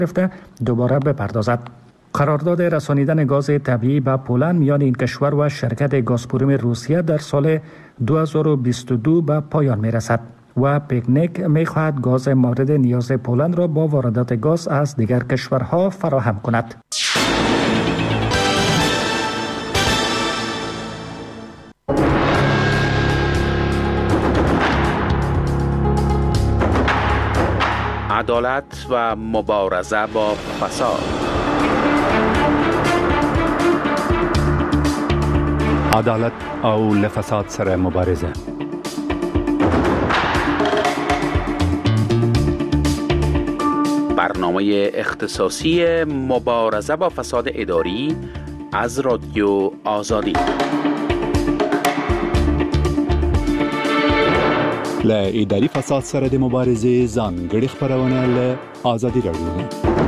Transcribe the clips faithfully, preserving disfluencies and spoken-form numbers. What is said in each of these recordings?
گرفته دوباره بپردازد. قرارداد رسانیدن گاز طبیعی به پولند میان این کشور و شرکت گازپروم روسیه در سال دو هزار و بیست و دو به پایان میرسد و پیکنیک میخواهد گاز مورد نیاز پولند را با واردات گاز از دیگر کشورها فراهم کند. عدالت و مبارزه با فساد. عدالت او لفساد سره مبارزه. برنامه اختصاصی مبارزه با فساد اداری از رادیو آزادی. ل اداري فساد سره د مبارزې ځانګړي خبرونه له آزادي رادیو.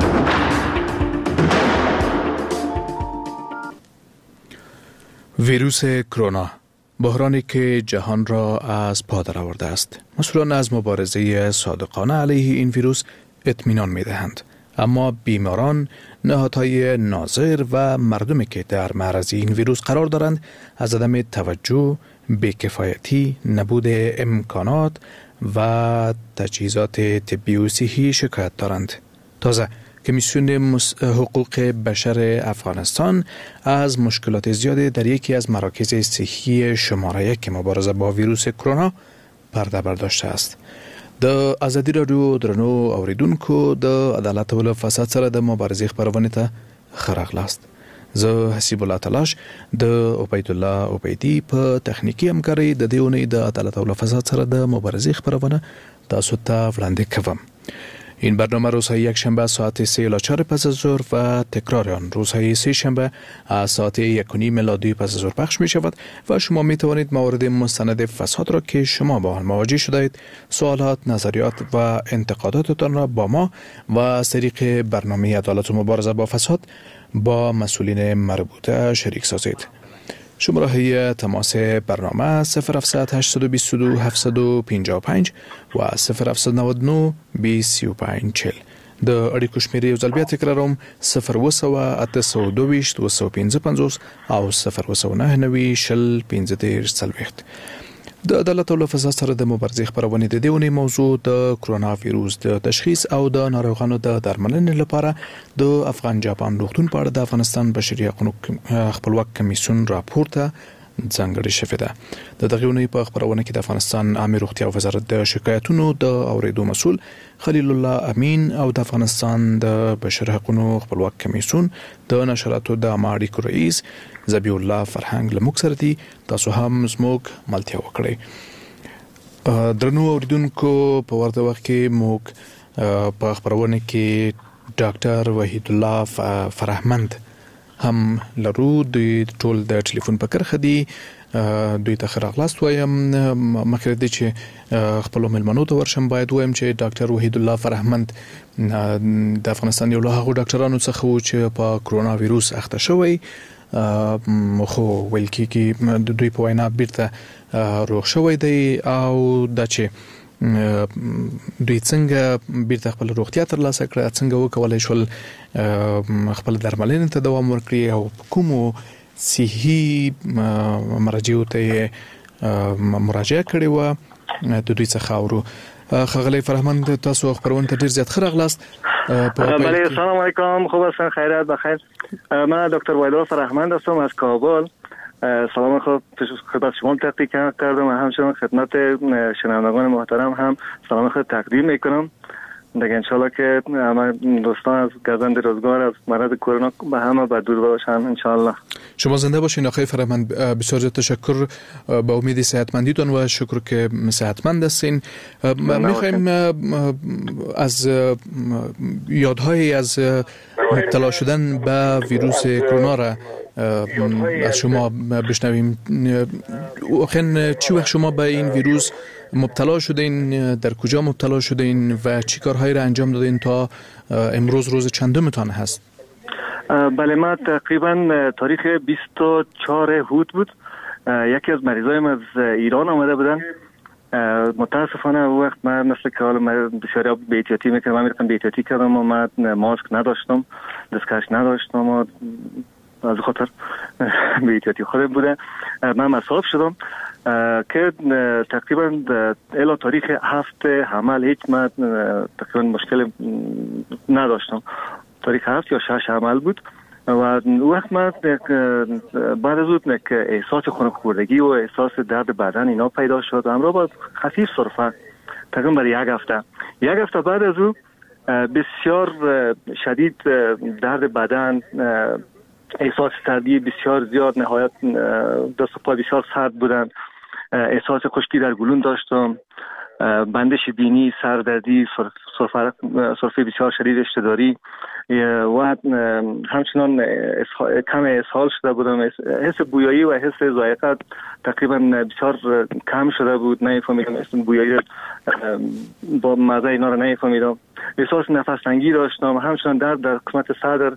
ویروس کرونا بحرانی که جهان را از پا درآورده است. مسئولان از مبارزه صادقانه علیه این ویروس اطمینان می‌دهند، اما بیماران، نهادهای ناظر و مردمی که در معرض این ویروس قرار دارند از عدم توجه، بی‌کفایتی، نبود امکانات و تجهیزات طبی و صحی شکایت دارند. تازه کمیسیون حقوق بشر افغانستان از مشکلات زیادی در یکی از مراکز صحی شماره یک مبارزه با ویروس کرونا پرده برداشته است. د آزادی رادیو درنو اوریدونکو د عدالت او فساد سره د مبارزې خبرونه ته خراغلاست. زه حسیب الله تلاش د عبید الله عبیدی په تخنیکی همکاري د دیونې د عدالت او فساد سره د مبارزې خبرونه تاسو ته وړاندې کوم. این برنامه روزهای یک شنبه ساعت سه الی چهار پس از ظهر و تکرار آن روزهای سه شنبه از ساعت یک و نیم الی دو پس از ظهر پخش می شود و شما می توانید موارد مستند فساد را که شما با آن مواجه شده اید، سوالات، نظریات و انتقاداتتان را با ما و از طریق برنامه عدالت و مبارزه با فساد با مسئولین مربوطه شریک سازید. شماره تماس برنامه صفر هفتصد هشتصد و بیست و دو هفتصد و پنجاه و پنج و صفر هفتصد و نود و نه بیست سی و پنج چهل. د اړیکو شمیرې یو ځل بیا تکراروم صفر اوه سوه اته سوه دوه ویشت اوه سوه پنځه پنځوس او صفر اوه سوه نهه نوي شل پنځه دېرش څلوېښت. د عدالت او فساد سره د مبارزې خبرونه د دیونې موضوع د کرونا ویروس د تشخیص او د ناروغانو د درملنې لپاره د افغان جاپان روغتون په اړه د افغانستان بشري حقوقو خپلواک کمیسیون راپور ته ځانګړې شوې ده. د دغه ونې په خبرونه کې د افغانستان عامه روغتیا وزارت د شکایتونو د اوریدو مسؤل خلیل الله امین او د افغانستان د بشري حقوقو خپلواک کمیسیون د نشراتو د عامه اړیکو رئیس زبی الله فرهنګ لموږ سره دي. تاسو هم زموږ ملتیا وکړئ. درنو اوریدونکو، په ورته وخت کې موږ په خبرونه کې ډاکټر وحید الله فرهمند هم لرو. دوی ټول د ټلیفون په کرخه دي. دوی ته خراغلاست وایم. مخکې د چې خپل ملمنو ته ورشم باید وایم چې ډاکټر وحید الله فرهمند د افغانستان یو له هغو ډاکټرانو څخه و چې په کرونا ویروس اخته شوی، خو ویل کېږي د دوی په وینا بیرته روغ شوی دی او دا چې دوی څنګه بیرته خپل روغتیا ترلاسه کړه، څنګه وکولای شول خپل درملنې ته دوام ورکړي او کومو صحي مراجعو ته مراجعه کړې وه د دوی څخه اورو. ښاغلی فرهمند، تاسو خبرونه ته ډېر زیات ښه راغلاست. بله، السلام علیکم. خوب هستن؟ خیریت بخیر. من دکتر وحید الله فرهمند هستم از کابل. سلام خود خدمت شما تقدیم کردم و همچنین خدمت شنوندگان محترم هم سلام خود تقدیم میکنم. دیگه انشالله که همه دوستان از گزند روزگار از مرض کرونا به همه بددور باشن انشالله. شما زنده باشین آقای فرهمند. بسیار زیاد تشکر. با امید صحتمندیتون و شکر که صحتمند هستین. میخوایم از یادهایی از مبتلا شدن به ویروس کرونا را از شما بشنویم. واقعا چی وقت شما به این ویروس مبتلا شدین؟ در کجا مبتلا شدین و چی کارهایی را انجام دادین تا امروز روز چندمتان هست؟ بله، ما تقریبا تاریخ بیست و چهار هود بود. یکی از مریضایم از ایران آمده بودن. متاسفانه اون وقت من مثل که حالا من بسیاری به احتیاطی میکردم، من میرفتم به احتیاطی کردم و من ماسک نداشتم، دستکش نداشتم و از خاطر به احتیاطی خود بوده من مصاب شدم که تقریبا الی تاریخ هفت حمل هیچ من تقریبا مشکل نداشتم. تاریخ هفت یا شش حمل بود و وقت من بعد از اون که احساس خنک‌خوردگی و احساس درد بدن اینا پیدا شد همراه با خفیف سرفه تقریبا برای یک هفته یک هفته بعد از اون بسیار شدید درد بدن، احساس سردی بسیار زیاد، نهایت دست و پا بسیار سرد بودن، احساس خشکی در گلون داشتم، بندش بینی، سردردی، سرفه بسیار شدید اشتداری و همچنان کم اسهال شده بودم. حس بویایی و حس ذائقه تقریبا بسیار کم شده بود، نمیفهمیدم اسم بویایی با مزه اینا رو نمیفهمیدم. احساس نفس تنگی داشتم، همچنان درد در قسمت صدر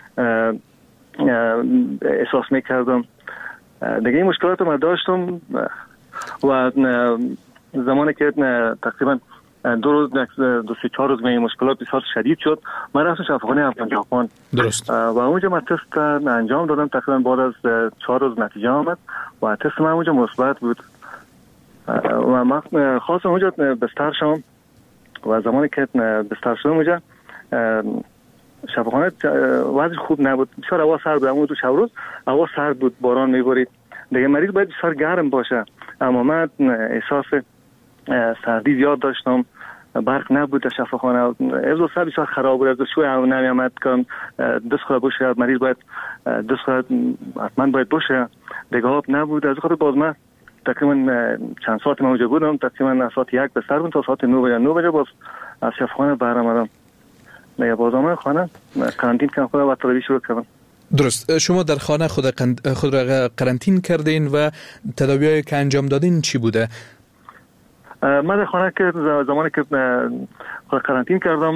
احساس میکردم. دیگه این مشکلات رو من داشتم و زمانی که تقریبا دو روز دو سه چهار روز این مشکلات بسیار شدید شد، من رفتم شفاخانه افغان ژاپن. درست. و اونجا من تست انجام دادم، تقریبا بعد از چهار روز نتیجه آمد و تست من اونجا مثبت بود و من خواستم اونجا بستر شدم و زمانی که بستر شدم اونجا شفاخانه وضع خوب نبود، بسیار هوا سرد بود. اون دو شب روز هوا سرد بود، باران میبارید، دیگه مریض باید بسیار گرم باشه، اما من احساس سردی زیاد داشتم، برق نبود در شفاخانه، افضل سر بسیار خراب بود، افضل شوی هم نمیامد که دست خود باشه، مریض باید دست خود حتما باید باشه، دیگه آب نبود. از خاطر باز من تقریبا چند ساعت من اونجا بودم، تقریبا ساعت یک به سر بود تا ساعت نه بجه، نه بجه باز از شفاخانه برآمدم. دیگه باز آمدم خانه، کارانتین کردم خودم و تداوی شروع کردم. درست. شما در خانه خود خود را قرنطین کردین و تداوی‌هایی که انجام دادین چی بوده؟ من در خانه که زمانی که خود قرنطین کردم،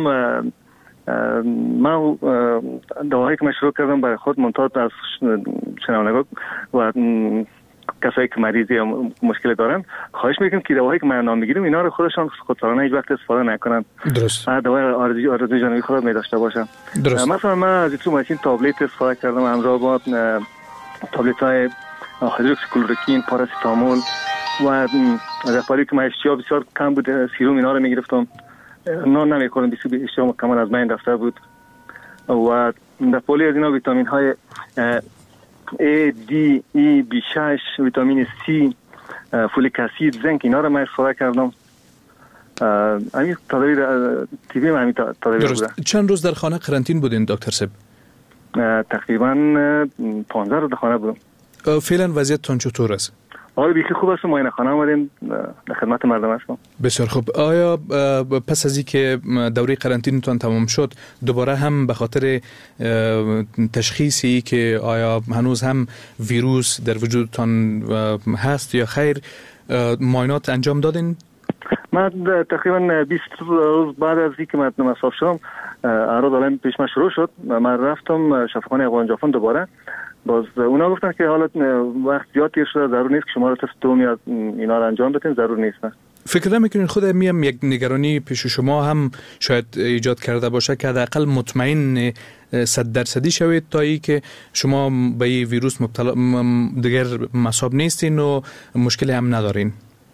من دواهایی که من شروع کردم برای خود منتها از شنوندگان و کسایی که مریضی یا مشکل دارن خواهش میکنم که دواهایی که من نام میگیرم اینا رو خودشان خودسرانه هیچ وقت استفاده نکنن. درست. دوای آرزوی آرزوی جانبی خود می داشته باشن. درست. مثلا من از تو ماشین تابلت استفاده کردم، همراه با تابلت های هیدروکسی کلورکین، پاراستامول و در حالی که من اشتها بسیار کم بود سیروم اینا رو میگرفتم، نان نمیخوردم، بسیار اشتها کمان از من رفته بود و در پولی از اینا ویتامین های A, D, E, بی شش، ویتامین C، فولیک اسید، زنک اینا رو من استفاده کردم. همین تداوی تیبی من همین تداوی بوده. چند روز در خانه قرنطین بودین دکتر سب؟ تقریبا پانزده روز در خانه بودم. فعلا وضعیتتون چطور است؟ آره بیخی خوب است، معاینه خانه آمدیم، در خدمت مردم هستم. بسیار خوب. آیا پس از اینکه دوره قرنطینتون تمام شد دوباره هم به خاطر تشخیصی که آیا هنوز هم ویروس در وجودتان هست یا خیر معاینات انجام دادین؟ من تقریبا بیست روز بعد از اینکه من مصاب شدم اعراض علائم پیش من شروع شد، من رفتم شفاخانه افغان ژاپن دوباره، باز اونا گفتن که حالت وقت زیاد تیر شده، ضرور نیست که شما رو تست دوم یا اینا رو انجام بدین، ضرور نیست. فکر نمیکنین خود میم یک نگرانی پیش شما هم شاید ایجاد کرده باشه که حداقل مطمئن صد درصدی شوید تا ای که شما به این ویروس مبتلا دیگر مصاب نیستین و مشکلی هم ندارین؟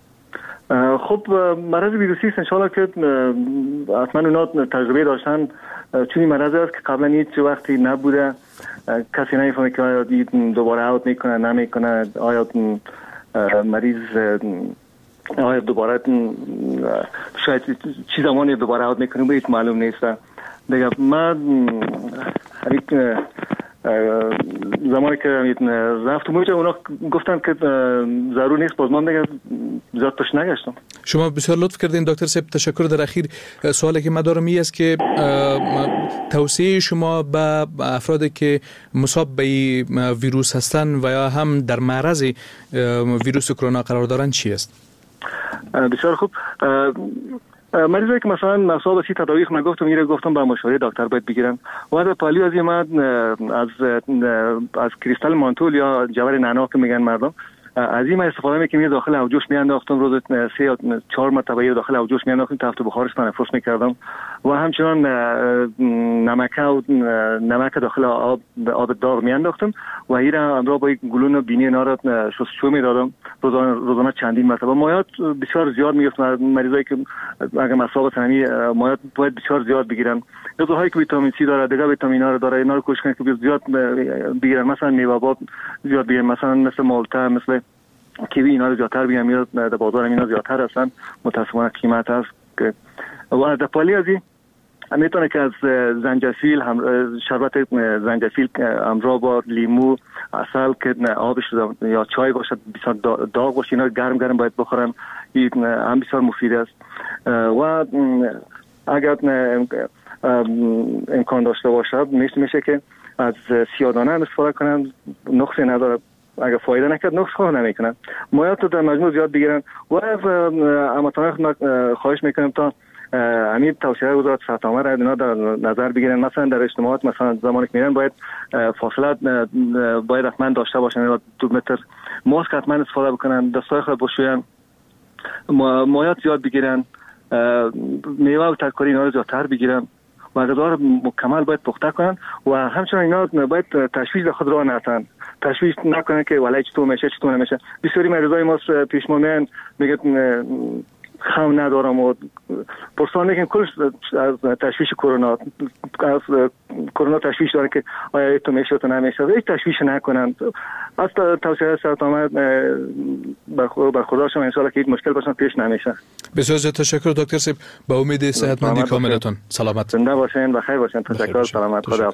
خب مرض ویروسی است، انشالله که حتما اونا تجربه داشتن، چون این مرض است که قبلا هیچ وقتی نبوده، کسی نمیفهمه که آیا دوباره اوت میکنه نمیکنه، آیا مریض آیا دوباره شاید چی زمانی دوباره اوت میکنه به هیچ معلوم نیست. دیگه من زمانی که رفتم اونجا اونا گفتن که ضرور نیست، باز من دیگه زیاد پش نگشتم. شما بسیار لطف کردین دکتر صاحب، تشکر. در اخیر سوالی که من دارم این است که توصیه شما به افرادی که مصاب به ویروس هستن و یا هم در معرض ویروس کرونا قرار دارن چی است؟ بسیار خوب. مریضایی که مثلا مصاب سی تداوی من گفتم میره گفتم با مشاوره دکتر باید بگیرن و در پالی از من از از کریستال مانتول یا جوهر نعنا که میگن مردم از این استفاده میکنم که داخل آبجوش میانداختم، روز سه یا چهار مرتبه داخل آبجوش میانداختم تا بخارش تنفس میکردم و همچنان نمک و نمک داخل آب آب داغ میانداختم و این را همراه با گلون و بینی اینا را شستشو میدادم روزانه روزانه چندین مرتبه. مایات بسیار زیاد میگفت مریضایی که اگه مصاب هستن مایات باید بسیار زیاد بگیرن. غذاهایی که ویتامین سی داره، دیگه ویتامینا رو داره، اینا رو کوشش کنید که زیاد بگیرن. مثلا میوه‌جات زیاد بگیرن، مثلا مثل مالتا، مثل کیوی، اینا رو زیادتر بگیرن. میاد در بازار اینا زیادتر هستن، متأسفانه قیمت هست که و در پالی ازی میتونه که از زنجفیل هم شربت زنجفیل همراه با لیمو، عسل که آبش یا چای باشد بسیار داغ باشه، اینا گرم گرم باید بخورن. این هم بسیار مفید است و اگر امکان داشته باشد میشه میشه که از سیاه‌دانه استفاده کنن، نقصی نداره. اگر فایده نکرد نقص خواه نمیکنن. مایات رو در مجموع زیاد بگیرن و امتحان خواهش میکنم تا همین توصیه وزارت صحت عامه را اینا در نظر بگیرن. مثلا در اجتماعات مثلا زمانی که میرن باید فاصله باید حتما داشته باشن، دو متر ماسک حتما استفاده بکنن، دستای خود بشوین، مایات زیاد بگیرن، میوه و ترکاری اینا رو زیادتر بگیرن و غذا مکمل باید پخته کنن و همچنین اینا باید تشویش در خود راه نتن، تشویش نکنن که ولی چطور میشه چطور نمیشه. بسیاری مریضای ما پیش ما میان میگه خم ندارم و پرسان میکنن کلش از تشویش کرونا، از کرونا تشویش دارن که آیا تو میشه تو نمیشه. هیچ تشویش نکنن. از توصیه صحت عامه برخوردار شما ان شاء الله که هیچ مشکل باشن پیش نمیشه. بسیار زیاد تشکر دکتر صاحب، با امید صحتمندی کاملتون. سلامت. زنده باشین، بخیر باشین. تشکر. سلامت. خدا.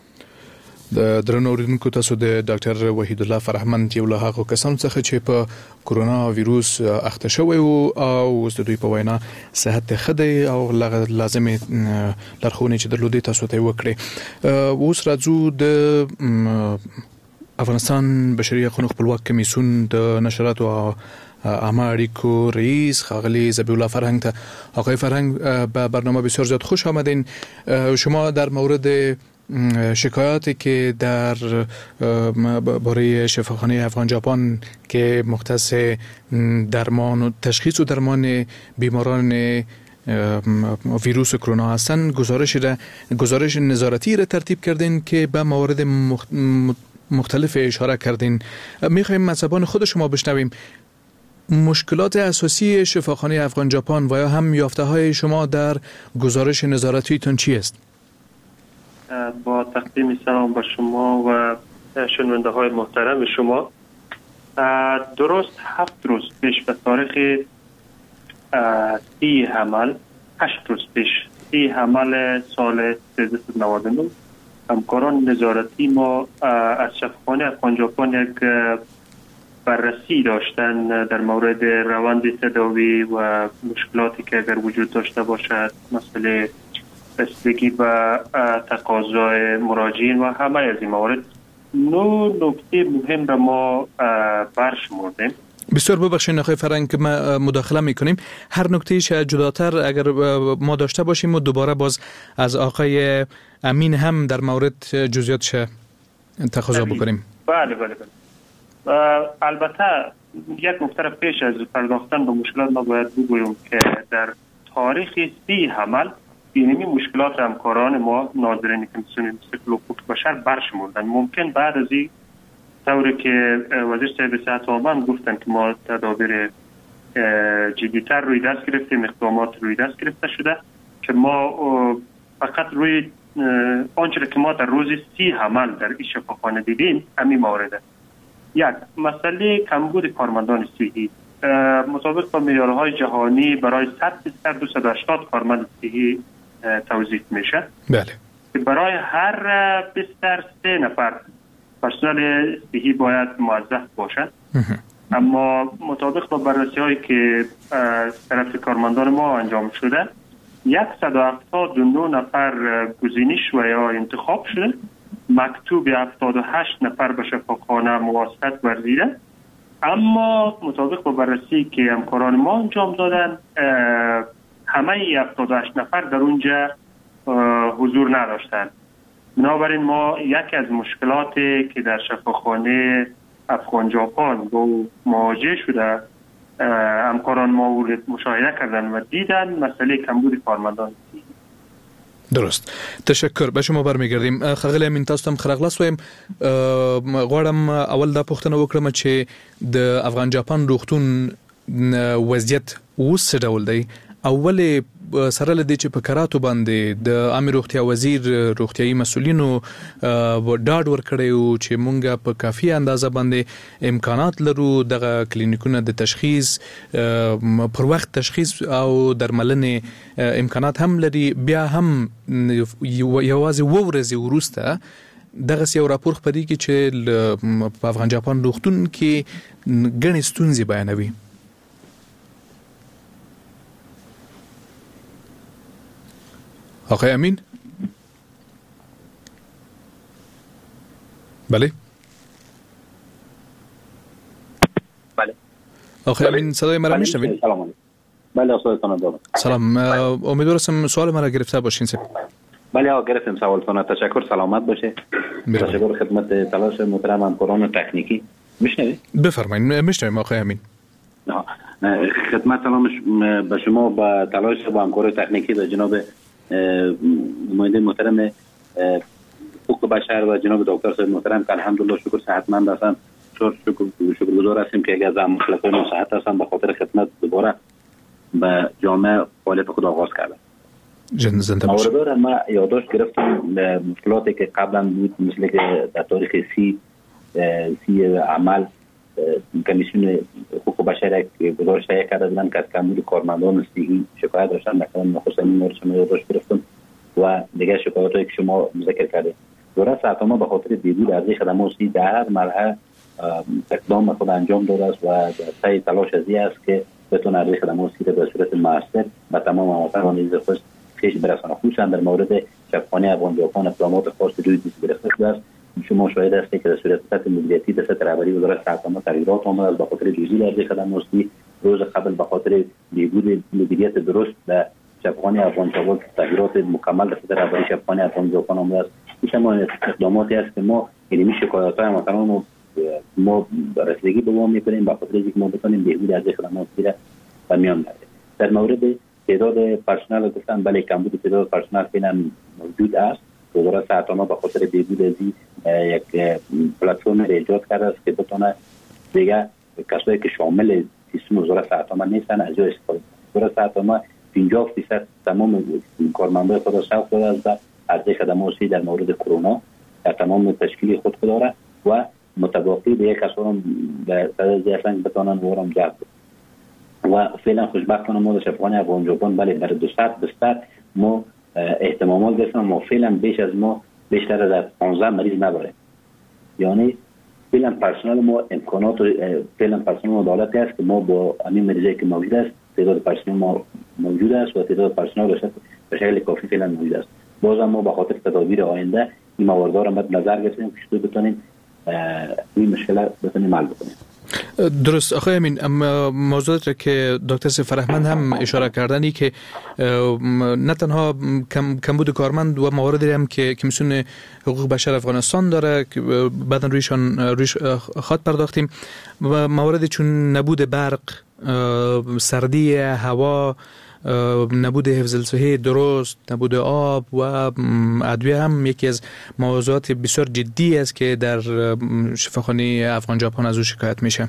د درنو اوریدونکو تاسو د ډاکټر وحید الله فرهمند یو له هغو کسانو څخه چې په کورونا ویروس اخته شوی او اوس د دوی په وینا صحت ښه دی او لازمي لارښوونې چې درلودې تاسو ته وکړي. اوس راځو د افغانستان بشري حقوقو خپلواک کمیسیون د نشراتو او عامه اړیکو رئیس ښاغلی ذبیح الله فرهنگ ته. آقای فرهنگ، به برنامه بسیار زیاد خوش آمدین. شما در مورد شکایاتی که در باره شفاخانه افغان ژاپن که مختص درمان و تشخیص و درمان بیماران ویروس کرونا هستند گزارش را گزارش نظارتی را ترتیب کردین که به موارد مختلف اشاره کردین. میخوایم از زبان خود شما بشنویم مشکلات اساسی شفاخانه افغان ژاپن و یا هم یافته های شما در گزارش نظارتیتون چی است؟ با تقدیم سلام به شما و شنونده های محترم شما، درست هفت روز پیش به تاریخ سی حمل هشت روز پیش سی حمل سال سیزده و نود و نه همکاران نظارتی ما از شفاخانه افغان ژاپن یک بررسی داشتن در مورد روند تداوی و مشکلاتی که اگر وجود داشته باشد، مسئله بستگی و تقاضای مراجعین و همه از این موارد. نو نکته مهم را ما برشمردیم. بسیار ببخشید آقای فرهنگ که ما مداخله میکنیم. هر نکتهش جداتر اگر ما داشته باشیم و دوباره باز از آقای امین هم در مورد جزئیاتش تقاضا بکنیم. بله بله بله. البته یک نکته را پیش از پرداختن به مشکلات ما باید بگویم که در تاریخ سی حمل اینمی مشکلات همکاران ما ناظرین کمیسیون مستقل حقوق بشر برشمردن. ممکن بعد از این طوری که وزیر صاحب صحت عامه گفتن که ما تدابیر جدی‌تر روی دست گرفتیم، اقدامات روی دست گرفته شده که ما فقط روی آنچه که ما در روز سی حمل در این شفاخانه دیدیم همین مورد. یک، مسئله کمبود کارمندان صحی. مطابق با معیارهای جهانی برای صد بستر دویست و هشتاد کارمند صحی توظیف میشه. بله. برای هر بستر سه نفر پرسنل صحی باید موظف باشند. اما مطابق با بررسی هایی که طرف کارمندان ما انجام شده، صد و هفتاد و نه نفر گزینش و یا انتخاب شده، مکتوب هفتاد و هشت نفر به شفاخانه مواسطت ورزیده. اما مطابق با بررسی که همکاران ما انجام دادن، همه هفتاد و هشت نفر در اونجا حضور نداشتند. بنابراین ما یکی از مشکلاتی که در شفاخانه افغان ژاپن با او مواجه شده، همکاران ما او مشاهده کردن و دیدن مسئله کمبود کارمندان. درست، تشکر. به شما برمیگردیم. خغلی امین، تاسو هم خراغلاس ویم. غواړم اول دا پوښتنه وکړم چې د افغان ژاپن روغتون وضعیت اوس څه ډول دی؟ اول سره لدی چې په کراتو باندې د عامه روغتیا وزیر روغتیايي مسولینو ډاډ ورکړی او چې مونږه په کافي اندازه باندې امکانات لرو دغه کلینیکونه د تشخیص پر وخت تشخیص او درملنې امکانات هم لري، بیا هم یوازې و ورځې وروسته دغه یو راپور خپرېږي چې په افغان ژاپن روغتون کې ګڼې ستونزې بیانوي. آقای امین؟ بله؟ بله. آقای امین صدای مرا میشنوید؟ سلام. بله استادتون دارم. سلام. امیدوارم سوال مرا گرفته باشین. بله آقا گرفتم سوالتون. تشکر، سلامت باشه. تشکر خدمت تلاش محترم همکاران تکنیکی. میشنوید؟ بفرمایید. میشنویم آقای امین. خدمت سلامش به شما با تلاش با همکار تکنیکی و جناب نماینده محترم حقوق بشر و جناب دکتر صاحب محترم که الحمدلله شکر صحتمند هستن. شکر شکرگزار هستیم که از مخلصان و صحت هستن به خاطر خدمت دوباره به جامعه فعالیت خود آغاز کردن. زنده باشید. موردار ما یادداشت گرفتم مشکلاتی که قبلا بود، مثل که در تاریخ سی سی عمل کمیسیون حقوق بشر گزارش تهیه کرده بودن که از کمبود کارمندان صحی شکایت داشتن. مثلا نخست این مورد شما یادداشت گرفتم و دیگه شکایاتی که شما ذکر کردید. دولت سرطان به خاطر بهبود ارزش خدمات صحی در هر مرحله اقدام خود انجام داده است و در پی تلاش ازی است که بتونه ارزش خدمات صحی به صورت مؤثر به تمام مواطنان نیز خود خیش برسانه. خصوصا در مورد شفاخانه افغان ژاپن اقدامات خاص روی دوست گرفته شده است. شما شاهد هستید که در صورت سطح مدیریتی در سطح رهبری وزارت سرطان تغییرات آمده است. به خاطر جزئی ارزش خدمات صحی روز قبل به خاطر بهبود مدیریت درست در شفاخانه افغان ژاپن تغییرات مکمل در سطح رهبری شفاخانه افغان ژاپن آمده است. این اقداماتی است که ما یعنی شکایت‌های مطلب ما رسیدگی به وام می‌کنیم به خاطر اینکه ما بتونیم بهبود ارزش خدمات صحی را به میان بیاریم. در مورد تعداد پرسنل گفتن بله کمبود تعداد پرسنل فعلا موجود است. وزارت سرطان به خاطر بهبود ازی یک پلتفرم ایجاد کرده است که بتونه دیگه کسایی که شامل سیستم وزارت سرطان نیستن از جای استفاده کنند. وزارت سرطان پنجاه درصد تمام کارمندان خود را سوق داده است و ارزش خدمات صحی در مورد کرونا در تمام تشکیل خود داره و متباقی دیگه کسان به صدد هستند بتونن ورم جلب و فعلا خوشبختانه ما در شفاخانه افغان ژاپن بله در دو صد بستر ما اهتمامات گرفتیم. ما فعلا بیش از ما بیشتر از پانزده مریض نداریم. یعنی فعلا پرسنل ما امکانات فعلا پرسنل ما دولتی است که ما با همین مریضایی که موجود است تعداد پرسنل ما موجود است و تعداد پرسنل به شکل کافی فعلا موجود است. بازم ما به خاطر تدابیر آینده این موارد را مد نظر گرفتیم که چطور بتونیم این مشکل بتونیم حل بکنیم. درست آقای امین، موضوعات را که دکتر فرهمند هم اشاره کردنی که نه تنها کم کمبود کارمند و مواردی هم که کمیسیون حقوق بشر افغانستان داره که بعدا رویشان رویش خاط پرداختیم و مواردی چون نبود برق، سردی هوا، نبود حفظ الصحه درست، نبود آب و ادویه هم یکی از موضوعات بسیار جدی است که در شفاخانه افغان ژاپن از او شکایت میشه.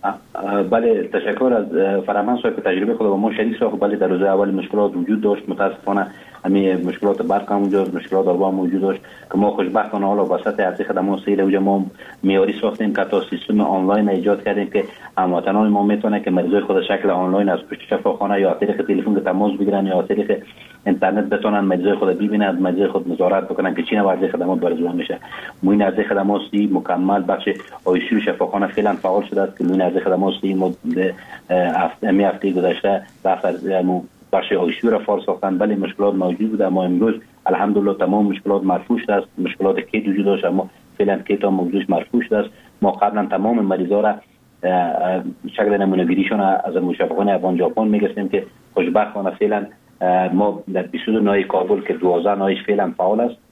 بله تشکر از فرهمند صاحب که تجربه خود با ما شریک ساخت. بله در روز اول مشکلات وجود داشت، متاسفانه همین مشکلات برق هم وجود، مشکلات آب هم وجود داشت که ما خوشبختانه حالا وسط ارزش خدمات صحی رو ما معیاری ساختیم که تا سیستم آنلاین ایجاد کردیم که هموطنان ما میتونه که مریضای خود شکل آنلاین از پشت شفاخانه یا از طریق تلفن تماس بگیرن یا از طریق اینترنت بتونن مریضای خود ببینن، مریضای خود نظارت بکنن که چی نوع ارزش خدمات برزون میشه. موین ارزش خدمات صحی مکمل بخش آیسیو شفاخانه فعلا فعال شده است که موین ارزش خدمات صحی ما هفته هفته گذشته بخش آیسیو را فعال ساختن. بله مشکلات موجود بود اما امروز الحمدلله تمام مشکلات مرفوع شده است. مشکلات کیت وجود داشت اما فعلا کیت هم موجودش مرفوع شده است. ما قبلا تمام مریضا را شکل نمونه گیریشون از شفاخانه افغان ژاپن میگرفتیم که خوشبختانه فعلا ما در بیست و دو نای کابل که دوازده نایش فعلا فعال است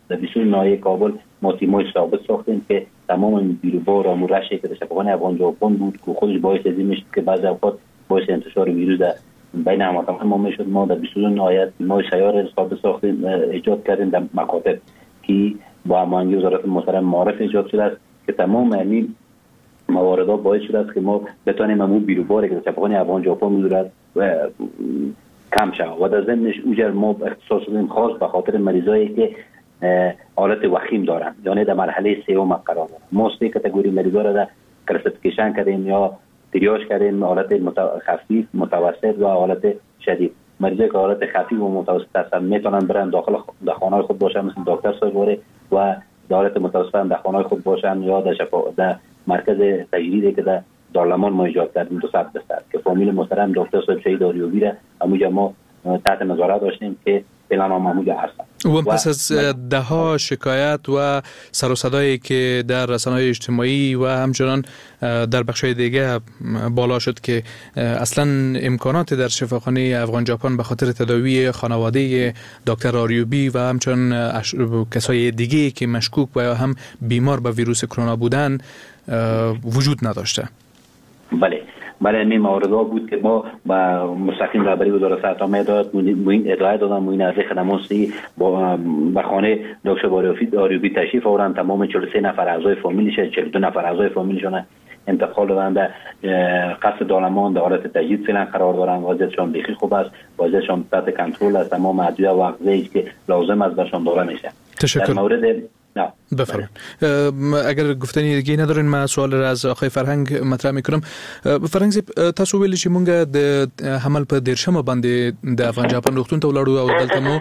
در بیست و دو ناحیه کابل ما تیمای ثابت ساختیم که تمام بیروبار و رشی که در شفاخانه افغان ژاپن بود که خودش باعث از این میشد که بعضی اوقات باعث انتشار ویروس در بین هموطنان ما میشد. ما در بیست و دو ناحیه تیمای سیار ثابت ساختیم، ایجاد کردیم در مکاتب که با هماهنگی وزارت محترم معارف ایجاد شده است که تمام این موارد باعث شده است که ما بتوانیم همون بیروباری که در شفاخانه افغان ژاپن می‌دارد کم شود و در ضمنش اوجر ما اختصاص دادیم خاص به خاطر مریضایی که حالت وخیم دارن، یعنی در مرحله سوم قرار دارن. ما سه کاتگوری مریضا را در کلاسیفیکیشن کردیم یا تریاج کردیم، حالت خفیف، متوسط و حالت شدید. مریضایی که حالت خفیف و متوسط هستند میتونن برن داخل در خانه خود باشن مثل دکتر سازواره و در حالت متوسط در خانه خود باشن یا در شفا در مرکز تجدیدی که در دارالمان ما ایجاد کردیم دو صد بستر که فامیل محترم دکتر صاحب شهید آریوبی را همونجا ما تحت نظارت داشتیم که فعلا ما همونجا هستن. و پس از ده ها شکایت و سر و صدایی که در رسانه‌های اجتماعی و همچنان در بخش‌های دیگه بالا شد که اصلا امکانات در شفاخانه افغان ژاپن به خاطر تداوی خانواده دکتر آریوبی و همچنان کسای دیگه که مشکوک و یا هم بیمار به ویروس کرونا بودن وجود نداشته. بله بله این مواردا بود که ما با مستقیم رهبری وزارت صحت عامه ادعای دادم موین از خدماتی با به خانه دکتر آریوبی تشریف آوردن. تمام چهل و سه نفر اعضای فامیلش چهل و دو نفر اعضای فامیلشون انتقال دادن به قصر دارالمان در حالت تجدید فعلا قرار دارن. وضعیتشون بیخی خوب است، وضعیتشون تحت کنترل است، تمام ادویه و اغذیه‌ای که لازم است برشون داده میشه. تشکر. در مورد بفرمایید. اگر گفتنی دیگه ندارین ما سوال را از آقای فرهنگ مطرح میکنم. فرهنگ صاحب تاسو ویل چې مونږ د حمل په دیرشمه باندې د افغان ژاپن روغتون ته ولاړو او دلته مو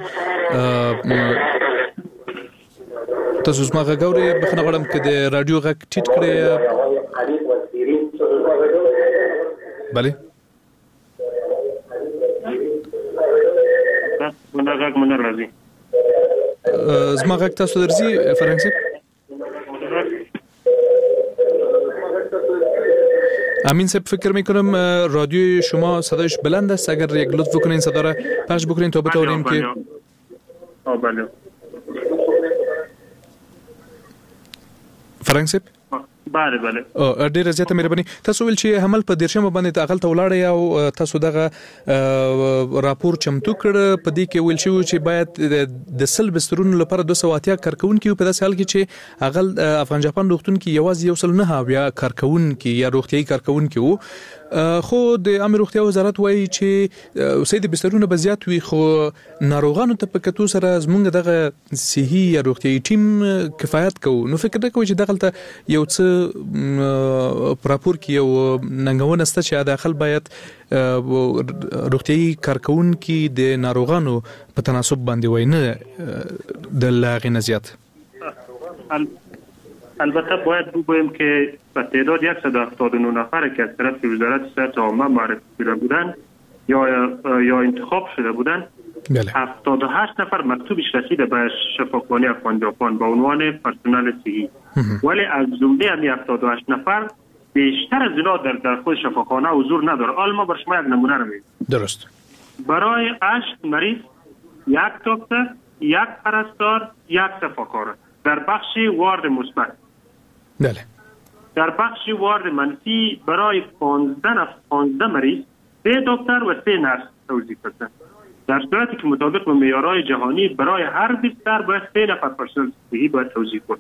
تاسو زما غوړې بخنه غواړم چې د رادیو غږ ټیټ کړئ. بله زما غږ مونږ راځي. زما غږ تاسو درځي فرهنگ صاحب؟ امین صاحب فکر میکنم رادیوی شما صدایش بلند است، اگر یک لطف بکنین صدا را پخش بکنین تا بتونیم که بله فرهنگ صاحب بله بله ډیره زیاته مهرباني. تاسو ول چې حمل په دیرشمه باندې اغل ته ولاړی او تاسو دغه راپور چمتو کړ، په دې کې ویل شو چې باید د سل بسترونو لپاره دوه سوه اتیا کارکونکي په داسې حال کې چې اغل افغان ژاپن روغتون کې یوازې یو سل نه اویا کارکونکي یا روغتیایي کارکونکي وو، خو د عامه روغتیا وزارت وایي چې سید بسترونه به زیات وي، خو ناروغانو ته په کتو سره زمونږ دغه صحي یا روغتیایي ټیم کفایت کوو. نو فکر نه کوئ چې دغلته یو څه راپور کې یو ننګونه شته چې داخل باید روغتیایي کارکونکي د ناروغانو په تناسب باندې وای نه د لاغې نه زیات؟ البته باید بگوییم که به تعداد صد و هفتاد و نه نفر که از طرف وزارت صحت عامه معرفی شده بودند یا یا انتخاب شده بودند، هفتاد و هشت نفر مکتوبش رسیده به شفاخانه افغان ژاپن با عنوان پرسنل صحی، ولی از جمله همین هفتاد و هشت نفر بیشتر از اینا در در خود شفاخانه حضور نداره. حالا ما بر شما یک نمونه رو میگم. درست. برای هشت مریض یک دکتر، یک پرستار، یک شفاکار در بخش وارد مثبت. بله. در بخش وارد منفی برای پانزده نفر پانزده مریض سه دکتر و سه نرس توزیع کردند. در صورتی که مطابق با معیارهای جهانی برای هر بستر باید سه نفر پرسنل صحی باید توزیع کنند.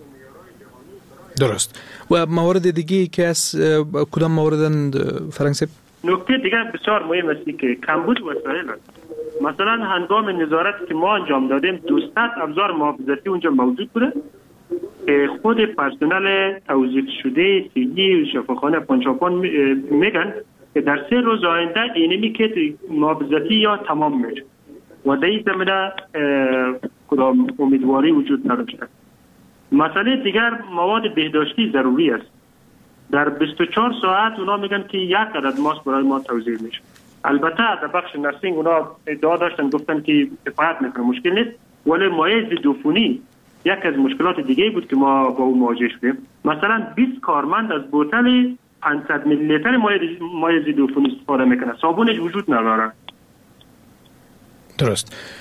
درست. و موارد دیگه که از کدام موردن فرهنگ صاحب؟ نکته دیگر بسیار مهم است که کمبود وسایل است. مثلا هنگام نظارت که ما انجام دادیم دوصد ابزار محافظتی اونجا موجود بوده که خود پرسنل توظیف شده صحی شفاخانه افغان ژاپن میگن که در سه روز آینده اینمی که محافظتی یا تمام میشه و در این زمینه کدام امیدواری وجود نداشته. مسئله دیگر مواد بهداشتی ضروری است. در بیست و چهار ساعت اونا میگن که یک عدد ماسک برای ما توزیع میشه. البته در بخش نرسینگ اونا ادعا داشتن گفتن که کفایت میکنه، مشکل نیست، ولی مایع ضدعفونی یک از مشکلات دیگه بود که ما با اون مواجه شدیم. مثلا بیست کارمند از بوتل پانصد میلی لیتر مایع ضدعفونی استفاده میکنه، صابونش وجود نداره. درست.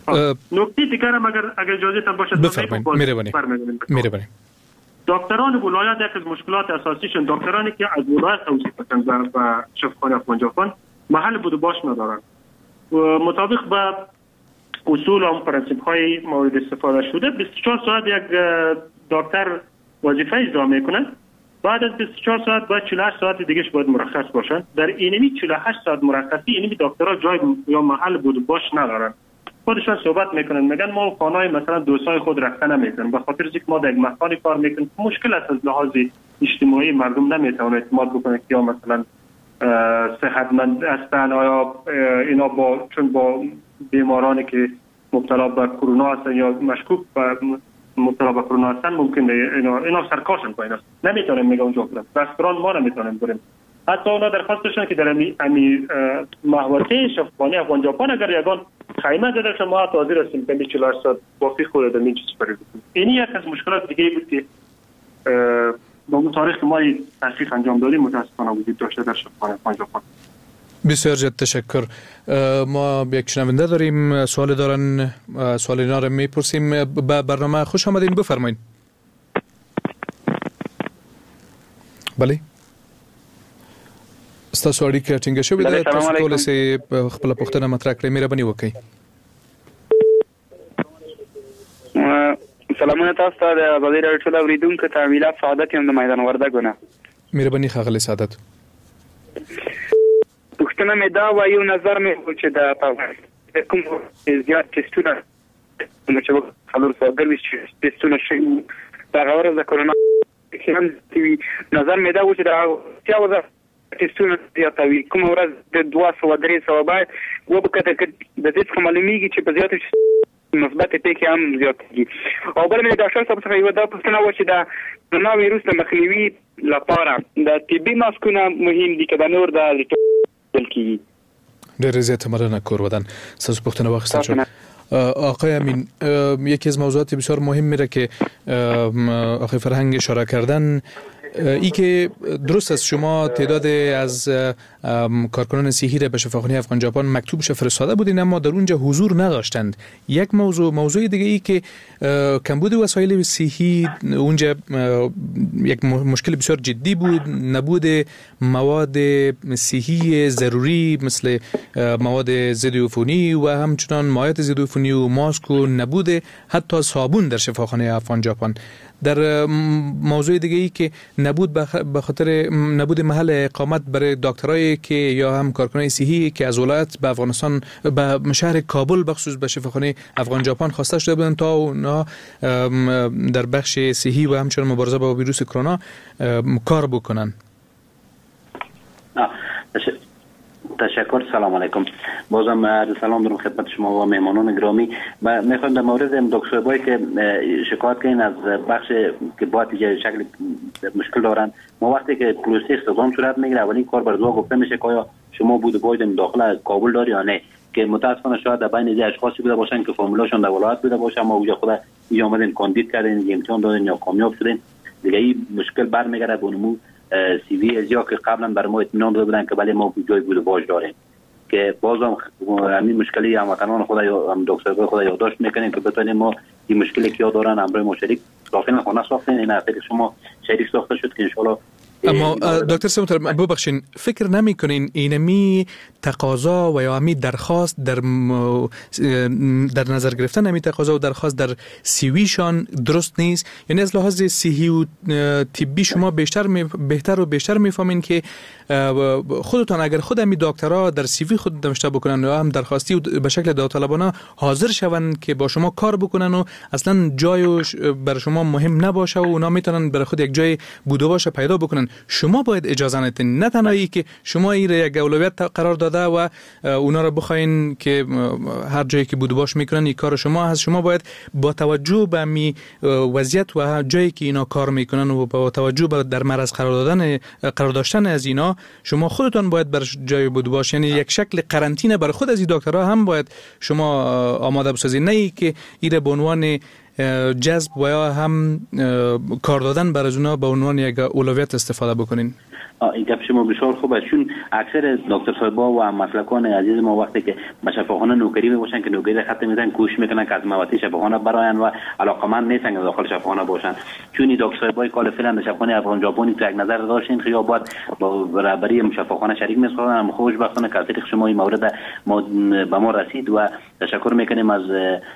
نکته دیگر هم اگر اگر اجازه تان باشد بفرمایید. مهربانی مهربانی. دکتران ولایت یک از مشکلات اساسیشون دکترانی که از ولایت توصیف کردن و شفاخانه افغانجان محل بود و باش ندارن و مطابق با اصول و پرنسیپ های مورد استفاده شده بیست و چهار ساعت یک دکتر وظیفه اجرا میکنه. بعد از بیست و چهار ساعت باید چهل و هشت ساعت دیگه باید مرخص باشن. در اینمی چهل و هشت ساعت مرخصی اینمی دکترها جای یا محل بود و باش ندارن. خودشون صحبت میکنن میگن ما خانه‌های مثلا دوستای خود رفتن نمیکنن به خاطر اینکه ما در یک مکانی کار میکنیم مشکل است از لحاظ اجتماعی مردم نمیتونن اعتماد بکنن که یا مثلا صحتمند هستن یا اینا با چون با بیمارانی که مبتلا به کرونا هستن یا مشکوک به مبتلا به کرونا هستن ممکنه اینا اینا سرکاشن پایین نمیتونیم میگم اونجا بریم رستوران ما نمیتونیم بریم. حتی اونا درخواست داشتن که در امی, امی محوطه شفاخانه افغانجان اگر یگان خیمه داده شما حاضر هستیم که چهل و هشت ساعت بافی خود در اینجا سپری بکنیم. این یک از مشکلات دیگه بود که با اون تاریخ ما تحقیق انجام دادیم متاسفانه وجود داشته در شفاخانه افغانجان. بسیار جد تشکر. ما یک شنونده داریم سوال دارن سوال اینا رو میپرسیم. به برنامه خوش آمدین بفرمایید. بله ستاسو اړیکه ټینګه شوې ده تاسو کولای شئ خپل پوښتنه مطرح کړئ مهرباني وکړئ. سلامونه تاسو ته د ازادي راډیو ټول اوریدونکو ته ویلا سعادت یم د میدان وردګونه. مهرباني ښاغلی سعادت. پوښتنه مې دا و یو نظر مې و چې د کوم زیات ټیسټونه چې خلور صادر ټیسټونه شي دا غوړه د کرونا هم نظر مې دا و چې دا چې وځه ټیسټونه زیاتوي کوم ورځ د دوه سوه درې سوه باید وبکته د دې څخه معلومیږي چې په زیاتو مثبت ټکي هم زیاتېږي. او بل مې د ډاکټر صاحب څخه یو دا پوښتنه و چې د کرونا ویروس د مخنیوي لپاره د طبي ماسکونه مهم دي که د نور د لیدل کېږي. ډېره زیاته مننه کور ودان ستاسو پوښتنه واخیستل شوه. آقای امین یکی از موضوعات بسیار مهم میره که آقای فرهنگ اشاره کردن ای که درست است شما تعداد از کارکنان صحی را به شفاخانه افغانجان مکتوبش فرستاده بودین اما در اونجا حضور نداشتند. یک موضوع موضوع دیگه ای که کمبود وسایل صحی اونجا یک مشکل بسیار جدی بود. نبود مواد صحی ضروری مثل مواد ضد عفونی و همچنان مایعات ضد عفونی و ماسک و نبود حتی صابون در شفاخانه افغانجان. در موضوع دیگه ای که نبود به خاطر نبود محل اقامت برای دکترایی که یا هم کارکنان صحی که از ولایت به افغانستان به شهر کابل بخصوص به شفاخانه افغانجان خواسته شده بودند تا اونا در بخش صحی و همچنان مبارزه با ویروس کرونا کار بکنن. تشکر. سلام علیکم. بازم عرض سلام دارم خدمت شما و مهمانان گرامی. و میخوام در مورد دکتر بایی که شکایت کردین از بخش که با تیجه شکل مشکل دارن ما وقتی که پروسه استخدام صورت میگیره اولین کار بر دو گفته میشه که آیا شما بود باید داخل کابل داری یا نه که متاسفانه شاید در بین اشخاصی بوده باشن که فرمولاشون در ولایت بوده باشه ما اونجا خود اینجا اومدین کاندید کردین امتحان دادین یا کامیاب شدین دیگه این مشکل برمیگره به اونمو سی وی از یا که قبلا بر ما اطمینان داده بودن که بله ما جای بود باش داریم که بازم همین مشکلی هموطنان خود یا هم دکتر خود یادداشت میکنیم که بتونیم ما این مشکلی که دارن همراه ما شریک داخل خانه ساختین این افراد شما شریک ساخته شد که ان شاء الله. اما دکتر سمتر ببخشین فکر نمی کنین اینمی تقاضا و یا همی درخواست در م... در نظر گرفتن همی تقاضا و درخواست در سیویشان درست نیست؟ یعنی از لحاظ صحی و طبی شما بیشتر می... بهتر و بیشتر میفهمین که خودتان اگر خود همی دکترها در سیوی خود نوشته بکنن یا هم درخواستی و به شکل داوطلبانه حاضر شوند که با شما کار بکنن و اصلا جای بر شما مهم نباشه و اونا میتونن برای خود یک جای بوده باشه پیدا بکنن شما باید اجازه ندین نه تنهایی که شما این یک اولویت قرار داده و اونا رو بخواین که هر جایی که بوده باش میکنن این کار شما هست. شما باید با توجه به می وضعیت و جایی که اینا کار میکنن و با توجه به در معرض قرار دادن قرار داشتن از اینا شما خودتان باید بر جای بوده باش یعنی یک شکل قرنطینه بر خود از این دکترها هم باید شما آماده بسازید نه ای که این به عنوان جذب و یا هم کار دادن برای اونا به عنوان یک اولویت استفاده بکنین. این گپ شما بسیار خوبه، چون اکثر دکتر صاحبا و مسلکان عزیز ما وقتی که به شفاخانه نوکری میباشن که نوکری ختم میزنن کوشش میکنن که از مواد شفاخانه براین و علاقمند نیستن که داخل شفاخانه باشن. چون دکتر صاحبای کال فعلا شفاخانه افغان ژاپنی تو یک نظر داشتین که یا باید با رهبری شفاخانه شریک میسازن. هم خوشبختانه که از طریق شما این مورد ما به ما رسید و تشکر میکنیم از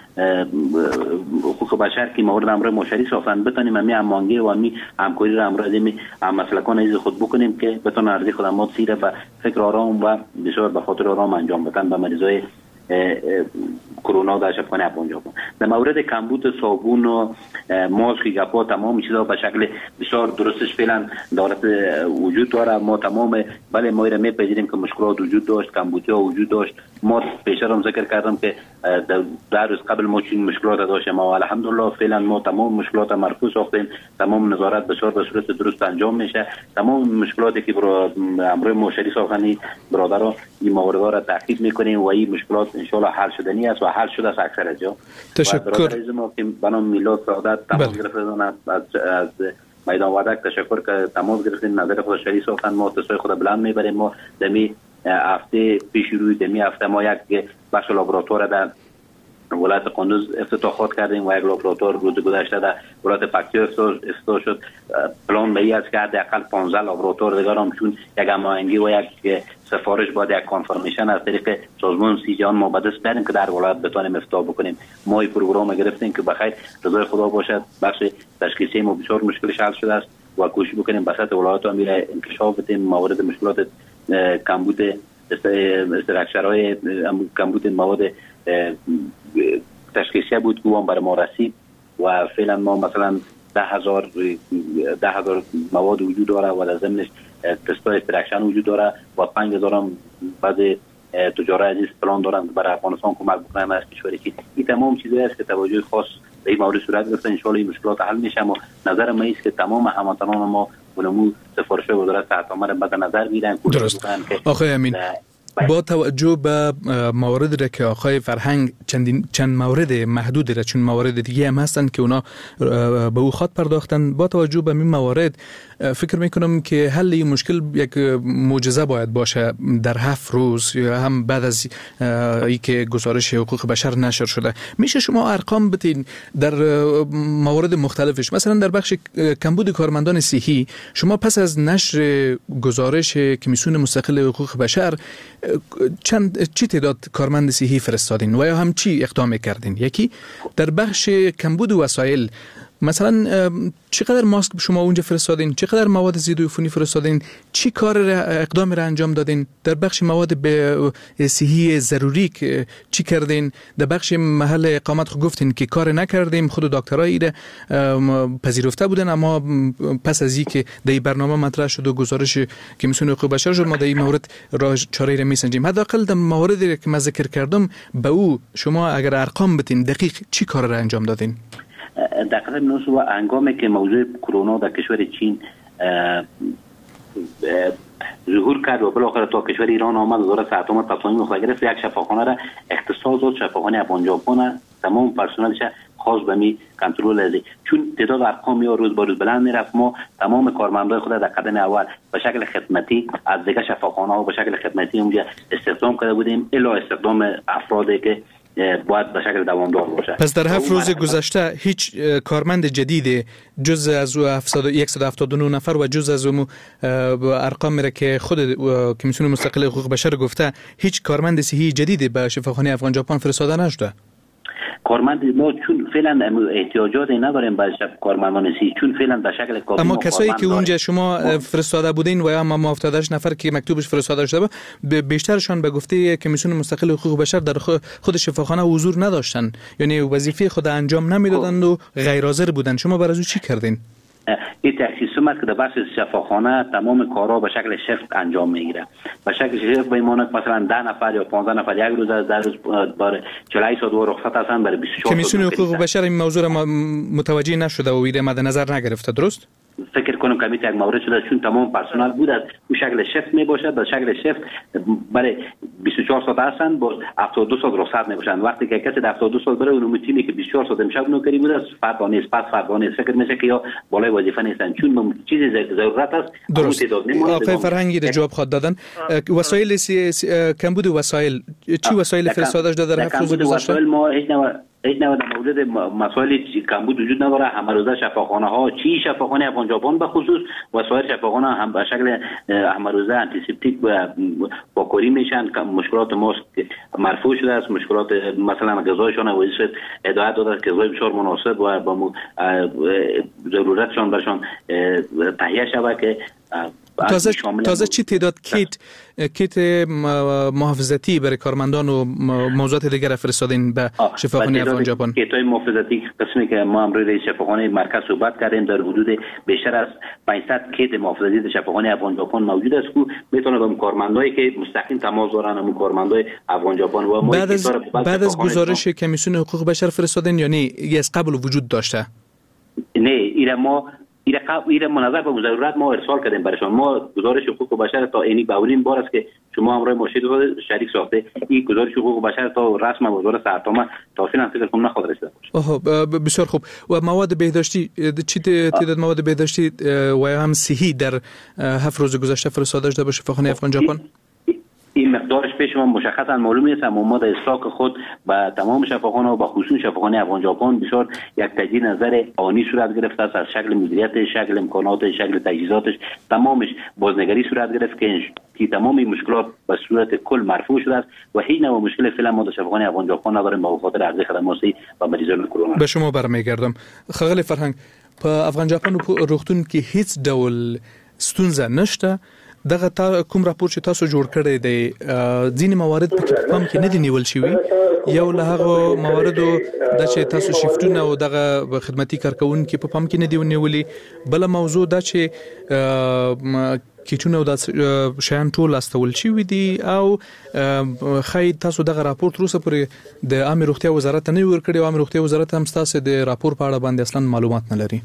حقوق بشر که مورد امر ما شریک ساختن، بتونیم همین همانگی و همین همکاری را امروز می مسلکان عزیز خود بکنیم که بتونن ارزی خدمات سیره و فکر آرام و بسیار به خاطر آرام انجام بدن به مریضای کرونا در شفاخانه افغان ژاپن. در مورد کمبود صابون و ماسک گپا تمام چیزا به شکل بسیار درستش فعلا دارد وجود داره. ما تمام بله ما را میپذیریم که مشکلات وجود داشت، کمبودی ها وجود داشت. ما پیشتر هم ذکر کردم که در روز قبل ما چین مشکلات داشتیم و الحمدلله فعلا ما تمام مشکلات مرکوز ساختیم. تمام نظارت بسیار به صورت درست انجام میشه. تمام مشکلاتی که برای امروز مشتری ساختنی برادرها این موارد را تحقیق میکنیم و این مشکلات ان شاء الله حل شدنی است و حل شده است اکثر از جا. تشکر. برادر ما که بنام میلاد سعادت تماس گرفتن از از میدان وادک تشکر که تماس گرفتین، نظر خود شریک ساختن. ما تصویر خود بلند میبریم. ما دمی هفته پیش روی دمی هفته ما یک بخش لابراتوار در ولایت قندوز افتتاحات کردیم و یک لابراتوار روز گذشته در ولایت پکتیا افتتاح شد. پلان به این است که حداقل پانزده لابراتوار دیگر هم چون یک هماهنگی و یک سفارش باید یک کانفرمیشن از طریق سازمان سی جهان ما به دست بیاریم که در ولایت بتونیم افتتاح بکنیم. ما این پروگرام گرفتیم که بخیر رضای خدا باشد بخش تشخیصی ما بسیار مشکلش حل شده است و کوشش بکنیم به سطح ولایت هم میره انکشاف بدیم. موارد مشکلات کمبود استراکچرهای کمبود مواد تشخیصی بود که هم برای ما رسید و فعلا ما مثلا ده هزار ده هزار مواد وجود داره و در ضمنش تستای استراکشن وجود داره و پنج هزار هم بعض تجار عزیز پلان دارن برای افغانستان کمک بکنن از کشوری که این تمام چیزایی است که توجه خاص به این مورد صورت گرفته. ان شاء الله این مشکلات حل میشه و نظر ما است که تمام هموطنان ما ولمو سفارش وزارت صحت عامه مد نظر میگیرن. درست آقای امین، با توجه به مواردی که آقای فرهنگ چندین چند مورد محدودی را چون موارد دیگه هم هستند که اونا به او خط پرداختن، با توجه به این موارد فکر میکنم که حل این مشکل یک معجزه باید باشه در هفت روز یا هم بعد از ای که گزارش حقوق بشر نشر شده. میشه شما ارقام بتین در موارد مختلفش؟ مثلا در بخش کمبود کارمندان صحی شما پس از نشر گزارش کمیسیون مستقل حقوق بشر چند چی تعداد کارمند صحی فرستادین و یا هم چی اقدام کردین؟ یکی در بخش کمبود وسایل مثلا چقدر ماسک شما اونجا فرستادین، چقدر مواد ضد عفونی فرستادین، چی کار اقدام را انجام دادین؟ در بخش مواد به صحی ضروری چی کردین؟ در بخش محل اقامت خود گفتین که کار نکردیم، خود دکترای ایده پذیرفته بودن، اما پس از اینکه در این برنامه مطرح شد و گزارش کمیسیون حقوق بشر شد ما در این مورد راه چاره را میسنجیم. حداقل در مواردی که من ذکر کردم به او شما اگر ارقام بتین دقیق چی کار را انجام دادین؟ دقیقاً نوسو و هنگامی که موضوع کرونا در کشور چین ظهور کرد و بالاخره تا کشور ایران آمد، وزارت صحت عامه تصمیم خود گرفت یک شفاخانه را اختصاص داد، شفاخانه افغان ژاپن، تمام پرسنلش خاص به می کنترل ازی. چون تعداد ارقام یا روز به روز بلند میرفت، ما تمام کارمندای خود در قدم اول به شکل خدمتی از دیگر شفاخانه ها به شکل خدمتی اونجا استخدام کرده بودیم الا استخدام افرادی که باید به شکل دوامدار باشه. پس در هفت روز گذشته هیچ کارمند جدید جز از صد و هفتاد و نه نفر و جز از ارقام میره که خود کمیسیون مستقل حقوق بشر گفته هیچ کارمند صحی جدیدی به شفاخانه افغان ژاپن فرستاده نشده؟ کارمند ما چون فعلا احتیاجاتی نداریم به کارمندان صحی، چون فعلا به شکل کافی اما کسایی که اونجا شما فرستاده بودین و یا ما هفتاد و هشت نفر که مکتوبش فرستاده شده بیشترشان به گفته کمیسیون مستقل حقوق بشر در خود شفاخانه حضور نداشتن، یعنی وظیفه خود انجام نمیدادند و غیر حاضر بودن. شما برای او چی کردین؟ این تأسیس اومد که در بخش شفاخانه تمام کارها به شکل شفت انجام میگیره. به شکل شفت بایمانه مثلا ده نفر یا پانزده نفر یک روز از در روز بار چهل و هشت ساعت رخصت هستن برای بیست و چهار کمیسیون حقوق بشر این موضوع را متوجه نشده و ایده مد نظر نگرفته، درست؟ فکر کنم که یک مورد شده چون تمام پرسنل بود از اون شکل شفت می باشد به شکل شفت برای بیست و چهار ساعت هستند با هفتاد و دو ساعت رخصت می باشند. وقتی که کسی در هفتاد و دو ساعت بره اون تیمی که بیست و چهار ساعت امشب نوکری بود است فرق نیست پس فرق نیست فکر میشه که یا بالای وظیفه نیستن چون چیزی ضرورت است. درست. آقای فرهنگی را جواب خواهد دادن. وسایل کمبود وسایل چی وسایل فرستاده شده در هفت روز گذشته؟ ما هیچ نوع هیچ نوع در مورد مسائل کمبود وجود نداره. همه روزه شفاخانه ها چی شفاخانه افغان ژاپن به خصوص وسایل شفاخانه هم به شکل همه روزه آنتی سپتیک و پاکوری میشن. مشکلات ما مرفوع شده است. مشکلات مثلا غذایشان وظیفه هدایت داده که غذای بسیار مناسب و با ضرورتشان برشان تهیه شود که تازه تازه چی تعداد کیت کیت محافظتی برای کارمندان و موضوعات دیگر فرستادین به شفاخانه افغان ژاپن؟ کیت‌های محافظتی قسمی که ما امروز رئیس شفاخانه مرکز صحبت کردیم در حدود بیشتر از پانصد کیت محافظتی در شفاخانه افغان ژاپن موجود است که میتونه به کارمندایی که مستقیم تماس دارن و کارمندای افغان ژاپن و ما بعد از بعد از گزارش کمیسیون حقوق بشر فرستادین یا نه از قبل وجود داشته؟ نه ایره ما ایره ایره منظر به ضرورت ما ارسال کردیم برایشان. ما گزارش حقوق بشر تا اینی باورین بار است که شما همراه ماشین خود شریک ساخته این گزارش حقوق بشر تا رسم وزارت صحت تا فعلا فکر کنم نخواد رسیده باشه. اوه بسیار خوب. و مواد بهداشتی چی تعداد مواد بهداشتی و هم صحی در هفت روز گذشته فرستاده شده به شفاخانه افغان ژاپن؟ این مقدارش پیش ما مشخصا معلوم نیست اما ما در استاک خود با تمام شفاخانه و با خصوص شفاخانه افغان ژاپن بسیار یک تجدید نظر آنی صورت گرفته است از شکل مدیریت شکل امکانات شکل تجهیزاتش تمامش بازنگری صورت گرفت که که تمام این مشکلات به صورت کل مرفوع شده است و هیچ نوع مشکل فعلا ما در شفاخانه افغان ژاپن نداریم به خاطر عرضه خدماتی و مریضان کرونا. به شما برمیگردم. خغل فرهنگ په افغان ژاپن روغتون کې هیڅ ډول ستونزه نشته. دغه تا کوم راپور چې تاسو جوړ کړی دی ځینې موارد په کې پام کې نه دي نیول شوي. یو له هغه مواردو د چې تاسو شیفتونه او دغه خدمتي کارکونکو په پام کې نه دی نیولي. بل موضوع دا چې کیټونه او د شیان ټول استول شوي دي او خای تاسو دغه راپور تر اوسه پورې د عامه روغتیا وزارت نه ورکړي او عامه روغتیا وزارت هم تاسو د راپور په اړه باندې اصلا معلومات نه لري.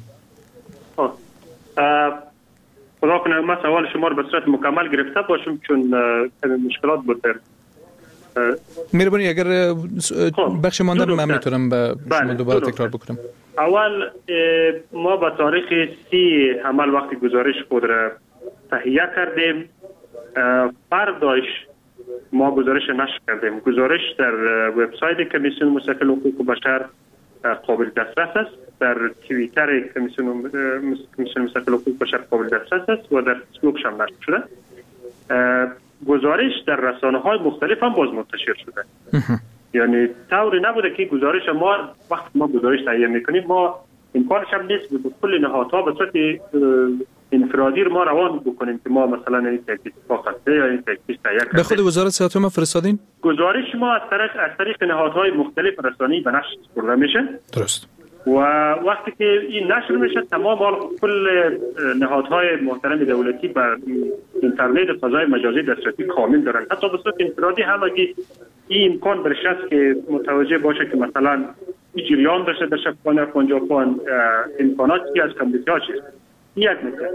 خدا کنه من سوال شما رو به صورت مکمل گرفته باشم چون مشکلات بود. مهربانی اگر بخش مانده رو من میتونم به شما دوباره تکرار بکنم. اول ما با تاریخ سی حمل وقتی گزارش خود را تهیه کردیم فرداش ما گزارش نشر کردیم. گزارش در وبسایت کمیسیون مستقل حقوق بشر قابل دسترس است. در توییتر کمیسیون کمیسیون مستقل حقوق بشر قابل دسترس است و در فیسبوک هم نشر شده. گزارش در رسانه‌های مختلف هم باز منتشر شده. یعنی طوری نبوده که گزارش ما وقتی ما گزارش تهیه میکنیم ما امکانش هم نیست به کل نهادها به صورت انفرادی ما روان بکنیم که ما مثلا این تحقیق فاخته یا این تحقیق تهیه کردیم. به خود وزارت صحت ما فرستادین؟ گزارش ما از طریق از طریق نهادهای مختلف رسانه‌ای به نشر برده میشه. درست. و وقتی که این نشر میشه تمام کل نهادهای محترم دولتی بر اینترنت فضای مجازی دسترسی کامل دارن. حتی به صورت انفرادی هم اگه این امکان برش است که متوجه باشه که مثلا این جریان داشته در شفاخانه افغان ژاپن امکاناتی از کمبودها چیست. یک نکته.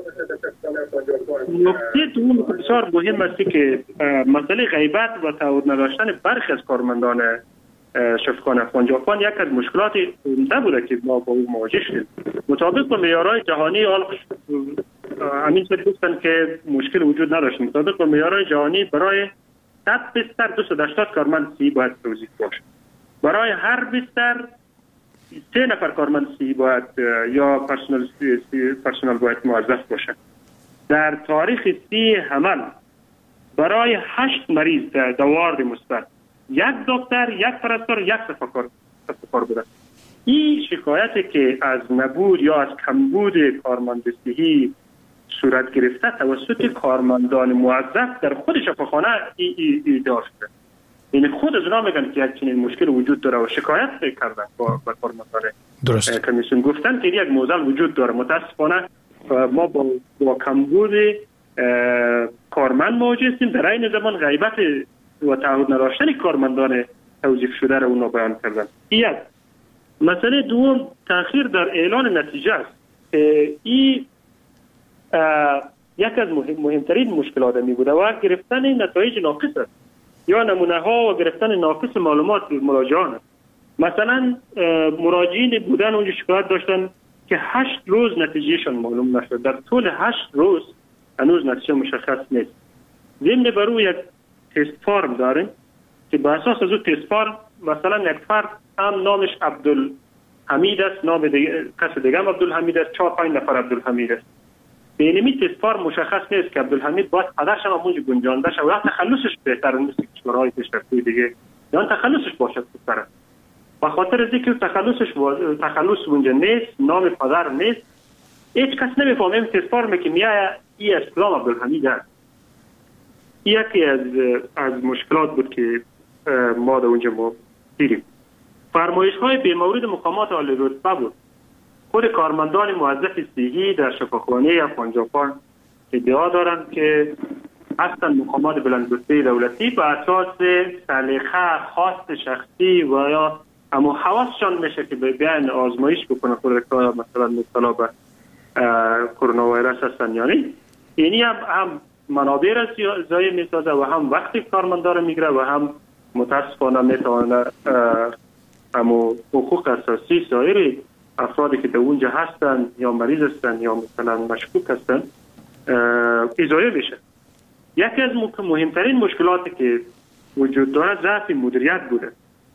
نکته دوم که بسیار مهم است که مسئله غیبت و تعهد نداشتن برخی از کارمندان شفاخانه افغان ژاپن یک از مشکلات عمده بوده که ما با او مواجه شدیم. مطابق با معیارهای جهانی همین طور گفتن که مشکل وجود نداشت. مطابق با معیارهای جهانی برای صد بستر دویست و هشتاد کارمند سی باید توزیع باشه. برای هر بستر سه نفر کارمند سی باید یا پرسنل پرسنل باید موظف باشه. در تاریخ سی حمل برای هشت مریض دوار مثبت یک دکتر، یک پرستار، یک صفاکار صفاکار بوده. این شکایتی که از نبود یا از کمبود کارمند صحی صورت گرفته توسط کارمندان موظف در خود شفاخانه ایجاد شده. یعنی خود از اونا میگن که یک چنین مشکل وجود داره و شکایت کردن با کارمندان. درست. کمیسیون گفتن که یک موزل وجود داره. متاسفانه ما با, با کمبود کارمند مواجه هستیم. در این زمان غیبت و تعهد نداشتن کارمندان توظیف شده را اونا بیان کردن. یک مسئله دوم تأخیر در اعلان نتیجه است. این یک از مهم مهمترین مشکلات می بوده و گرفتن نتایج ناقص است یا نمونه ها و گرفتن ناقص معلومات مراجعان. مثلا مراجعین بودن اونجا شکایت داشتن که هشت روز نتیجهشان معلوم نشد. در طول هشت روز هنوز نتیجه مشخص نیست. ضمن بر او یک تست فارم داریم که به اساس از او تست فارم مثلا یک فرد هم نامش عبدالحمید است، نام دیگه کس دیگه هم عبدالحمید است، چهار پنج نفر عبدالحمید است. به اینمی تست فارم مشخص نیست که عبدالحمید باید پدرش هم اونجا گنجانده شد و یا تخلصش بهتر نیست که کشورهای پیشرفته دیگه یا تخلصش باشد بهتره. به خاطر از اینکه تخلصش تخلص اونجا نیست، نام پدر نیست، هیچ کس نمیفهمه این تست فارم که میایه ای از کدام عبدالحمید است. یکی از از مشکلات بود که ما در اونجا ما دیدیم. فرمایش های به مورد مقامات عالی رتبه بود. خود کارمندان موظف صحی در شفاخانه افغانجاپان ادعا دارند که هستند مقامات بلند رتبه دولتی به اساس سلیقه خاص شخصی و یا اما حواسشان میشه که بیان آزمایش بکنه خود که مثلا مبتلا به کرونا ویروس هستن یا نه. اینی هم, هم منابع را ضایع میسازه و هم وقتی کارمندان را میگیره و هم متاسفانه میتونه اما حقوق اساسی سایر افرادی که در اونجا هستن یا مریض هستن یا مثلا مشکوک هستن ضایع بشه. یکی از مهمترین مشکلاتی که وجود داره ضعف مدیریت بوده.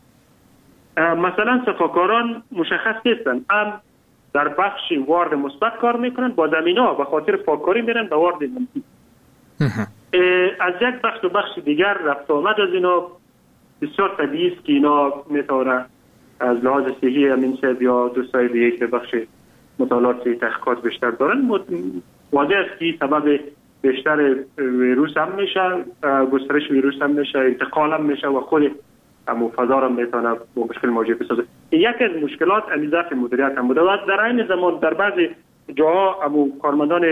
مثلا صفاکاران مشخص نیستن، هم در بخش وارد مثبت کار میکنن، با زمینا به خاطر پاککاری میرن به وارد منفی. از یک بخش و بخش دیگر رفت آمد از اینا بسیار طبیعی است که اینا میتونه از لحاظ صحی امین صاحب یا دوستای دیگه که بخش مطالعات تحقیقات بیشتر دارن واضح است که سبب بیشتر ویروس هم میشه، گسترش ویروس هم میشه، انتقال هم میشه و خود اما فضا را میتونه با مشکل مواجه بسازه. یک از مشکلات ضعف مدیریت هم بوده و در این زمان در بعضی جاها اما کارمندان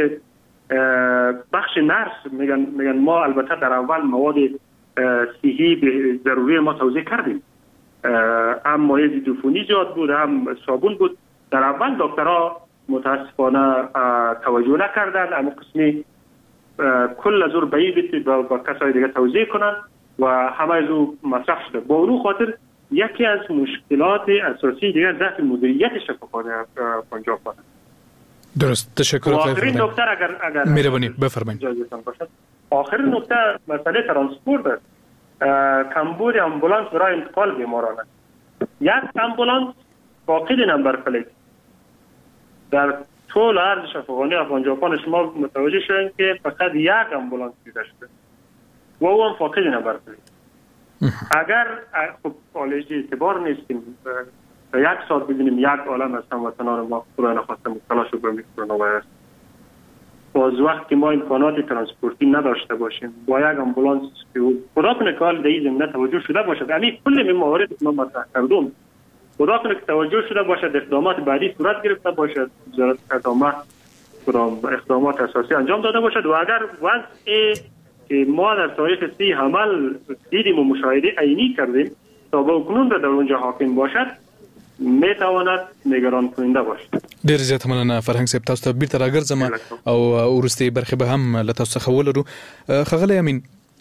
بخش نرس میگن میگن ما البته در اول مواد صحی به ضروری ما توزیع کردیم، هم مایع ضدعفونی زیاد بود هم صابون بود. در اول دکترها متاسفانه توجه نکردن، اما قسمی کل از او بعید با کسای دیگه توزیع کنن و همه از او مصرف شده. با اون خاطر یکی از مشکلات اساسی دیگه ضعف مدیریت شفاخانه پنجاب بود. درست، تشکر. آخرین نکته اگر اگر مهربانی بفرمایید. آخرین نکته مسئله ترانسپورت است. کمبود امبولانس برای انتقال بیماران است. یک امبولانس فاقد نمبر پلیت در طول عرض شفاخانه افغانجاپان شما متوجه شدید که فقط یک امبولانس دیده شده و او هم فاقد نمبر پلیت. اگر خب آلژ اعتبار نیستیم یک ساعت ببینیم یک عالم از هموطنان ما خدای نخواسته مبتلا شد به کرونا ویروس، باز وقت که ما امکانات ترانسپورتی نداشته باشیم با یک امبولانس که خدا کنه که حال در این زمینه توجه شده باشد، همین کل این موارد ما مطرح کردم خدا کنه که توجه شده باشد، اقدامات بعدی صورت گرفته باشد، وزارت خدمه اقدامات اساسی انجام داده باشد و اگر وضع که ما در تاریخ سی عمل دیدیم و مشاهده عینی کردیم تا به اکنون در اونجا حاکم باشد میتواند نگران کننده باشد. ډیر زیات مننه فرهنګ صاحب، تاسو ته بیرته راګرځم او ورستي برخه به هم له تاسو څخه ولرو. ښاغلی امین،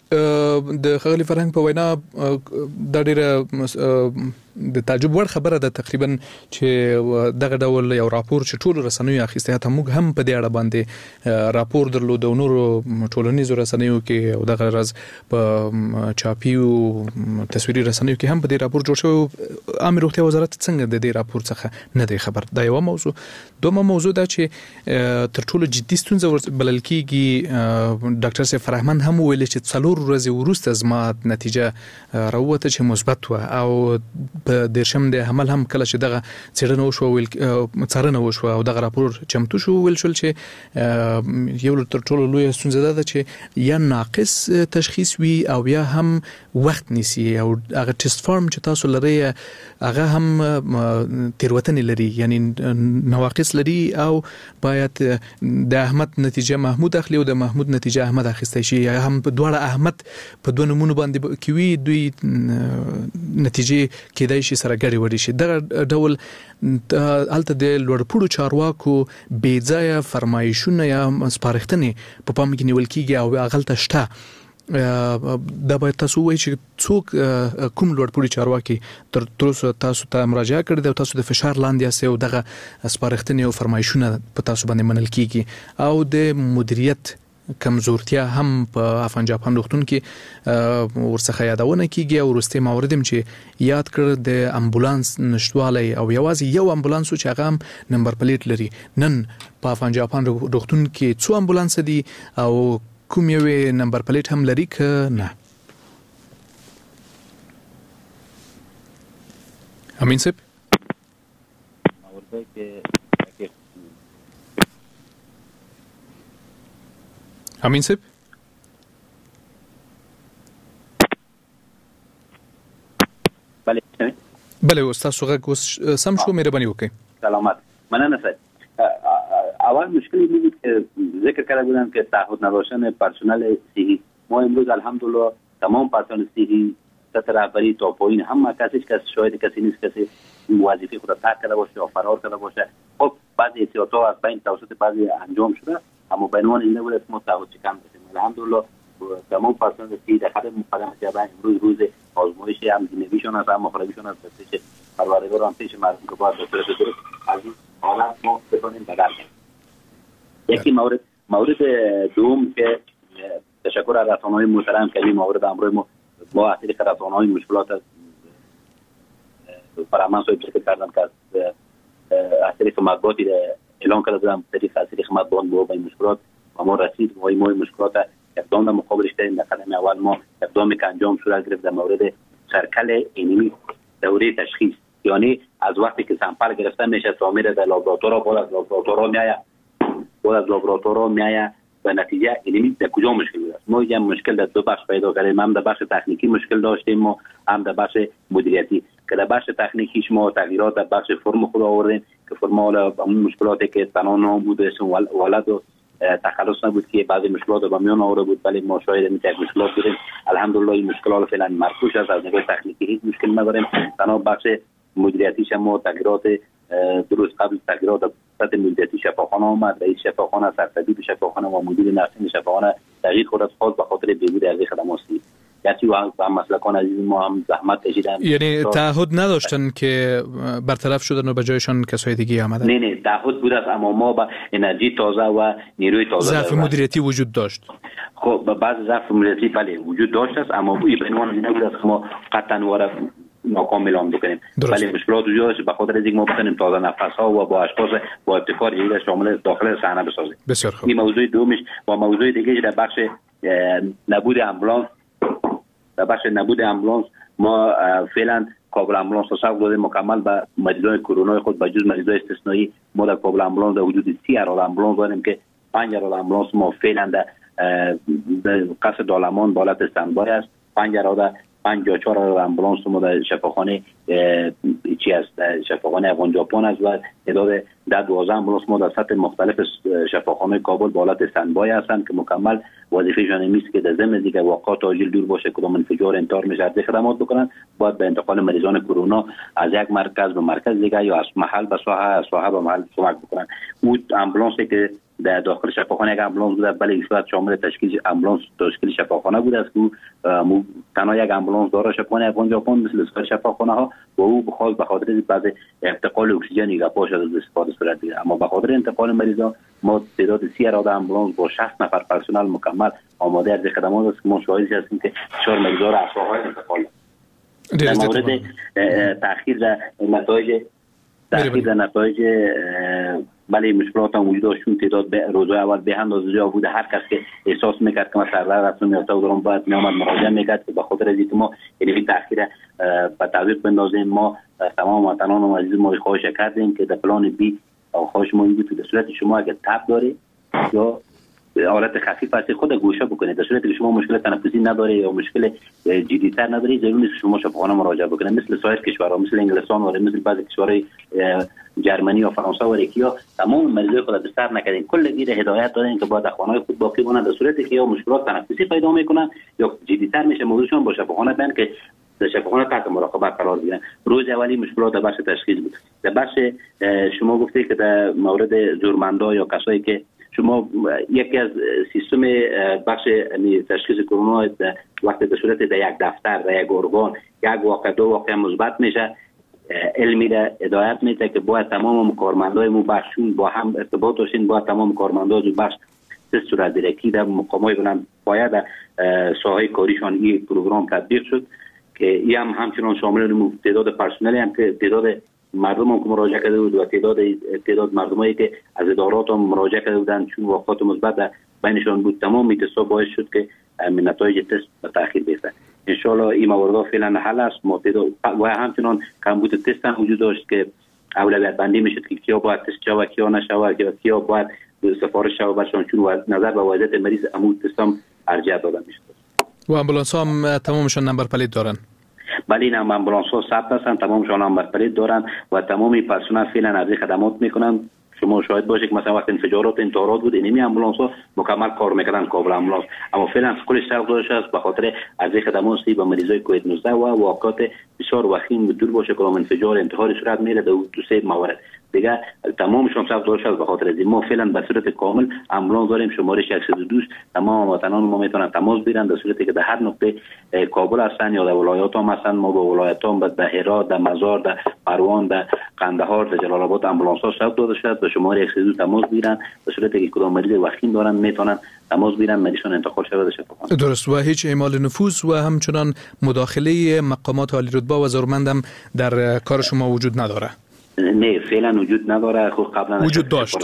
د ښاغلي فرهنګ په وینا دا ډیره د تعجب وړ خبره ده تقریبا چې دغه ډول یو راپور چې ټول رسنیو اخیسته، حتی موږ هم په دې اړه باندې راپور درلود او نورو ټولنیزو رسنیو کې او دغه راز په چاپي او تصویري رسنیو کې هم په دې راپور جوړ شوی. عامه روغتیا وزارت څنګه د دې راپور څخه نه دی خبر؟ دا یو موضوع. دومره موضوع ده چې تر ټولو جدي ستونزه بلل کېږي. ډاکټر صاحب فرهمند هم ویل چې څلور ورځې وروسته زما نتیجه راووته چې مثبت و او په دیرشم د حمل هم کله چې دغه څېړنه وشوه ویل څارنه وشوه او دغه راپور چمتو شو، ویل شول چې یو تر ټولو لویه ستونزه ده چې یا ناقص تشخیص وي او یا هم وخت نیسي او هغه ټیسټ فارم چې تاسو لرئ هغه هم تېروتنې لري، یعنی نواقص لري او باید د احمد نتیجه محمود اخلي او د محمود نتیجه احمد اخیستی شي، یا هم په دواړه احمد په دوه نومونو باندې کوي دوی نتیجې کېدای کېدای شي سره ګډي وډي شي. دغه ډول الته د لوړپوړو چارواکو بې ځایه فرمایشونه یا سپارښتنې په پام کې نیول کېږي او هغلته شته. دا باید تاسو وایئ چې څوک کوم لوړپوړي چارواکي تر اوسه تاسو ته مراجعه کړې ده او تاسو د فشار لاندې یاست او دغه سپارښتنې او فرمایشونه په تاسو باندې منل کېږي او د مدیریت کمزورتیا هم په افغان جاپان روغتون کې ورڅخه یادونه کیږي او وروستي موارد چې یاد کړ د امبولانس نشټوالي او یوازې یو امبولانس چې هغه هم نمبر پلیټ لري. نن په افغان جاپان روغتون کې څو امبولانس دي او کوم یو نمبر پلیټ هم لري که نه؟ امین صاحب امین صاحب بله بله استاد غږ اوس سم شو، مهرباني وکړئ. سلامت، مننه صاحب. اول مشکلی بود که ذکر کرده بودم که تعهد نداشتن پرسنل صحی. ما امروز الحمدلله تمام پرسنل صحی سطح رهبری تا پایین هم کسیش کسی شاید کسی نیست کسی وظیفه خود را ترک کرده باشه یا فرار کرده باشه. خب بعضی احتیاطات از بین توسط بعضی انجام شده، اما به عنوان این نبوده که ما تعهد چکم بسیم. الحمدلله تمام پرسنل صحی در خدمت مقدم کرده. امروز روز آزمایش هم زندگیشون است هم مخالفشون است پیش پروردگار هم پیش مردم که باید به صورت درست از این حالت ما بتونیم بدل کنیم. یکی مورد مورد دوم که تشکر از رسانه‌های محترم که این مورد امروز ما با از طریق رسانه‌های مشکلات فرمان صاحب ذکر کردن که از طریق مطبوعات اعلان کرده بودم طریق از طریق مطبوعات با این مشکلات و ما رسید و این مشکلات اقدام در مقابلش کردیم. در قدم اول ما اقدامی که انجام صورت گرفت در مورد سرکل اینمی دوره تشخیص، یعنی از وقتی که سامپل گرفته میشه تا میره در لابراتوار، بعد از لابراتوار میایه بعد از لابراتوار میایه به نتیجه اینمی در کجا مشکل است. ما یه مشکل در دو بخش پیدا کردیم، هم در بخش تکنیکی مشکل داشتیم ما، هم در بخش مدیریتی. که در بخش تکنیکیش ما تغییرات در بخش فرم خود آوردیم که فرم حالا اون مشکلاتی که تنها نام بود اسم ولد و تخلص نبود که بعضی مشکلات رو به میان آورده بود، ولی ما شاید این یک مشکلات بودیم. الحمدلله این مشکلات فعلا مرفوع است، از نگاه تکنیکی هیچ مشکل نداریم. تنها بخش مدیریتیش ما تغییرات درست قبل تغییرات سطح مدیریتی شفاخانه آمد. رئیس شفاخانه، سرطبیب شفاخانه و مدیر نرسینگ شفاخانه تغییر خود خاص به خاطر بهبود ارزش خدمات است. یعنی و مسلکان عزیز ما هم زحمت کشیدن. یعنی تعهد نداشتن که برطرف شدن و به جایشان کسای دیگه آمدن؟ نه نه تعهد بود است، اما ما با انرژی تازه و نیروی تازه ضعف مدیریتی وجود داشت. خب بعض ضعف مدیریتی بله وجود داشت است، اما به عنوان نبود است که ما قطعا وارد ناکام اعلام بکنیم. ولی مشکلات وجود است به خاطر اینکه ما بتونیم تازه نفس ها و با اشخاص با ابتکار جدید شامل داخل صحنه بسازیم. بسیار خوب. این موضوع دومش با موضوع دیگه در بخش نبود امبولانس در بخش نبود امبولانس ما فعلا کابل امبولانس رو ساخت دادیم مکمل به مریضان کرونا خود به جز مریضای استثنایی. ما در کابل امبولانس در وجود سی اراد امبولانس داریم که پنج اراد امبولانس ما فعلا در قصر دالمان بالات استنبای است. پنج اراد پنج یا چهار اراد امبولانس ما در شفاخانه چی است شفاخانه افغان ژاپن است و تعداد در دوازده امبولانس ما در سطح مختلف شفاخانه کابل بالات استنبای هستند که مکمل وظیفه‌شان این است که در ضمن دیگه واقعات عاجل دور باشه کدام انفجار انتحار میشه از خدمات بکنن، باید به انتقال مریضان کرونا از یک مرکز به مرکز دیگه یا از محل به ساحه از ساحه به محل کمک بکنن. اون امبولانسی که در داخل شفاخانه یک امبولانس بوده، بله این صورت شامل تشکیل امبولانس تشکیل شفاخانه بوده است که تنها یک امبولانس داره شفاخانه افغان ژاپن مثل سایر شفاخانه ها و او خاص به خاطر بعض انتقال اکسیژن یک پاش از استفاده صورت میگیره. اما به خاطر انتقال مریضان ما تعداد سی اراده امبولانس با شصت نفر پرسنل مکمل آماده از خدمات است که ما شاهدش هستیم که چهار مریضا را از راه‌های انتقال در مورد تأخیر در نتایج تأخیر در نتایج بله مشکلات هم وجود داشت. تعداد روزهای اول به اندازه زیاد بوده. هر کس که احساس میکرد که مثلا رسم میافته و دارم باید میامد مراجعه میکرد که به خاطر از اینکه ما این تأخیر به تعویق بندازیم. ما تمام وطنان و عزیز ما خواهش کردیم که در پلان بی او خواهش ما این بود که در صورت شما اگر تب داره یا حالت خفیف است خود گوشه بکنید. در صورتی که شما مشکل تنفسی نداره یا مشکل جدی‌تر نداره ضروری نیست شما شفاخانه مراجعه بکنید. مثل سایر کشورها مثل انگلستان و مثل بعضی کشورهای جرمنی و فرانسه و امریکا تمام مریضای خود بستر نکردن. کل گیر هدایت دادن که باید خانه‌های خود باقی مونن. در صورتی که یا مشکلات تنفسی پیدا میکنن یا جدی‌تر میشه موضوعشون با شفاخانه بند که در شفاخانه تحت مراقبت قرار گیرن. روز اولی مشکلات در بخش تشخیص بود. در بخش شما گفته که در مورد زورمندا یا کسایی که شما یکی از سیستم بخش تشخیص کرونا وقتی به صورت در یک دفتر در یک ارگان یک واقع دو واقع مثبت میشه، علمی را هدایت میده که باید تمام کارمندای مو بخشون با هم ارتباط داشتین، باید تمام کارمندای بخش تست صورت درکی در مقامای بلند باید ساحه کاریشان این پروگرام تطبیق شد که این هم همچنان شامل تعداد پرسنلی هم که تعداد مردم هم که مراجعه کرده بود و تعداد تعداد مردمایی که از ادارات هم مراجعه کرده بودن چون واقعات مثبت بینشان بود، تمام این تست‌ها باعث شد که نتایج تست به تأخیر بیفته. ان شاء الله این موارد فعلا حل است. ما تعداد و همچنان کمبود تست هم وجود داشت که اولویت بندی میشد که کیا باید تست شود کیا نشود، یا کیا باید سفارش شود باشن، چون نظر به وضعیت مریض عمود تست هم ارجاع داده میشد. و امبولانس هم تمامشان نمبر پلیت دارن؟ بله، این امبولانس ها ثبت هستند، تمامشان نمبر پلیت دارن و تمامی پرسنل فعلا از خدمات میکنن. شما شاهد باشید که مثلا وقت انفجارات انتحارات بود اینمی امبولانس ها مکمل کار میکردن کابل امبولانس، اما فعلا کلش سرق داشته است به خاطر از خدمات سی به مریضای کووید نوزده و واقعات بسیار وخیم دور باشه که انفجار انتحار صورت میره در دو سه موارد دیگه تمامشون سرق داشته است. به خاطر از ما فعلا به صورت کامل امبولانس داریم، شمارش صد و دو تمام وطنان ما میتونن تماس بگیرن در صورتی که در هر نقطه کابل هستن یا در ولایات هم هستن. ما به ولایات هم در هرات، در مزار، در پروان، در قندهار، در جلال آباد امبولانس ها سرق داده شده به شماره صد و دو تماس بگیرن در صورتی که کدام مریض وخیم دارن میتونن تماس بگیرن مریضشون انتقال شود شفاخانه. درست. و هیچ اعمال نفوذ و همچنان مداخله مقامات عالی رتبه و زورمندم در کار شما وجود نداره؟ نه فعلا وجود نداره. خب قبلا وجود داشت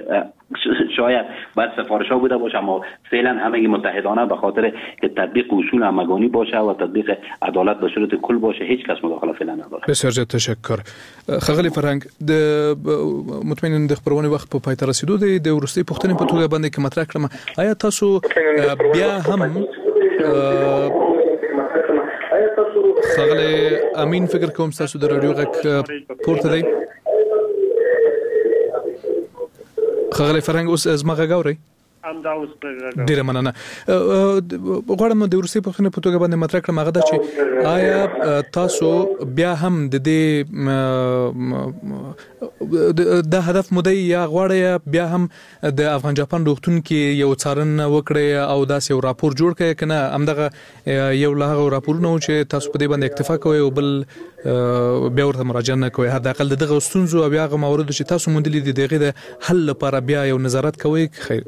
شاید بعد سفارش ها بوده باشه، اما فعلا همگی متحدانه به خاطر که تطبیق اصول همگانی باشه و تطبیق عدالت به صورت کل باشه هیچ کس مداخله فعلا نداره. بسیار زیاد تشکر. خغلی فرهنگ د مطمئن د خبرونه وخت په پای ته رسیدو دی د ورستي پښتنې په توګه باندې کې مطرح کړم. آیا تاسو بیا هم خغلی امین فکر کوم تاسو د رادیو غږ پورته دی؟ خغلی فرهنګ اوس از ما غږ اورئ؟ ډیره مننه. غواړم د ورسې په خنه په توګه باندې مطرح کړم هغه دا چې آیا تاسو بیا هم د دې د هدف مودې یا غواړی بیا هم د افغان جاپان روغتون کې یو څارنه وکړي او داسې یو راپور جوړ کړي کنه همدغه یو له هغه راپورونو چې تاسو په دې باندې اکتفا کوئ او بل بیا ورته مراجعه نه کوئ، حد اقل دغه ستونزو او هغه موارد چې تاسو موندلي دي دغه د حل لپاره بیا یو نظارت کوئ؟ خیر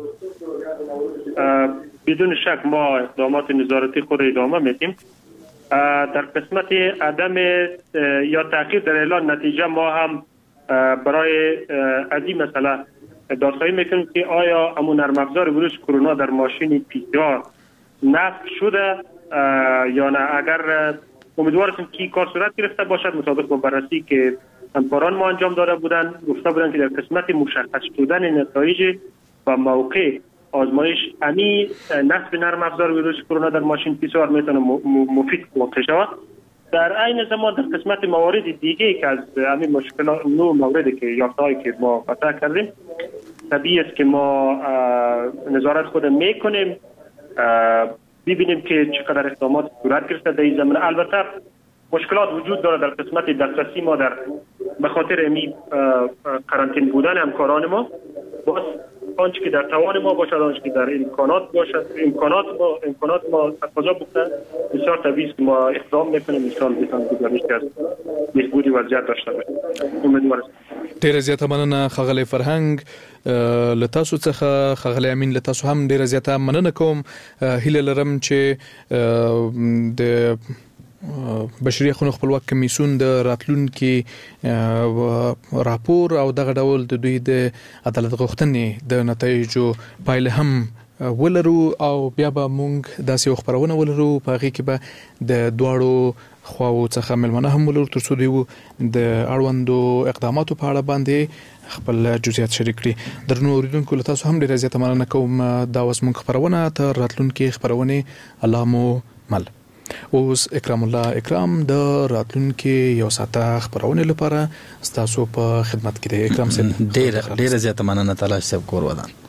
بدون شک ما اقدامات نظارتی خود ادامه میدیم. در قسمت عدم یا تأخیر در اعلان نتیجه ما هم برای از این مسئله دادخواهی میکنیم که آیا امون نرم افزار ویروس کرونا در ماشین پی سی آر نصب شده یا نه. اگر امیدوار هستیم که کار صورت گرفته باشد مطابق با بررسی که همکاران ما انجام داده بودن گفته بودن که در قسمت مشخص شدن نتایج و موقع آزمایش امی نصب نرم افزار ویروس کرونا در ماشین پی سی آر میتونه مفید واقع شود. در عین زمان در قسمت موارد دیگه که از همین مشکلات نوع موردی که یافته‌هایی که ما مطرح کردیم طبیعی است که ما نظارت خود میکنیم ببینیم که چقدر اقدامات صورت گرفته در این زمینه. البته مشکلات وجود داره در قسمت دسترسی ما در به خاطر امی قرنطینه بودن همکاران ما باز آنچه که در توان ما باشد آنچه که در امکانات باشد امکانات ما امکانات ما تقاضا بکنه بسیار طبیعی است که ما اقدام میکنیم ان شاء الله بتونیم گزارش از بهبودی وضعیت داشته باشیم. امیدوارم. ډیر زیاته مننه خغلی فرهنګ له تاسو څخه. خغلی امین له تاسو هم ډیر زیاته مننه کوم. هیله لرم چې د بشري حقوقو خپلواک کمیسیون د راتلونکي راپور او دغه ډول د دوی د عدالت غوښتنې د نتایجو پایله هم ولرو او بیا به موږ داسې یو خبرونه ولرو په هغې کې به د دواړو خواو څخه مېلمانه هم ولرو تر څو دوی د اړوندو اقداماتو په اړه باندې خپل جزئیات شریک کړي. درنو اوریدونکو له تاسو هم ډېره زیاته مننه کوم. دا اوس موږ خبرونه تر راتلونکي خبرونې الله مو مل. اوس اکرام الله اکرام د راتلونکي یو ساعته خبرونه لپاره ستاسو په خدمت کې دی. اکرام صاحب ډېر ډېر زیاته مننه. تعالی صاحب کور ودان.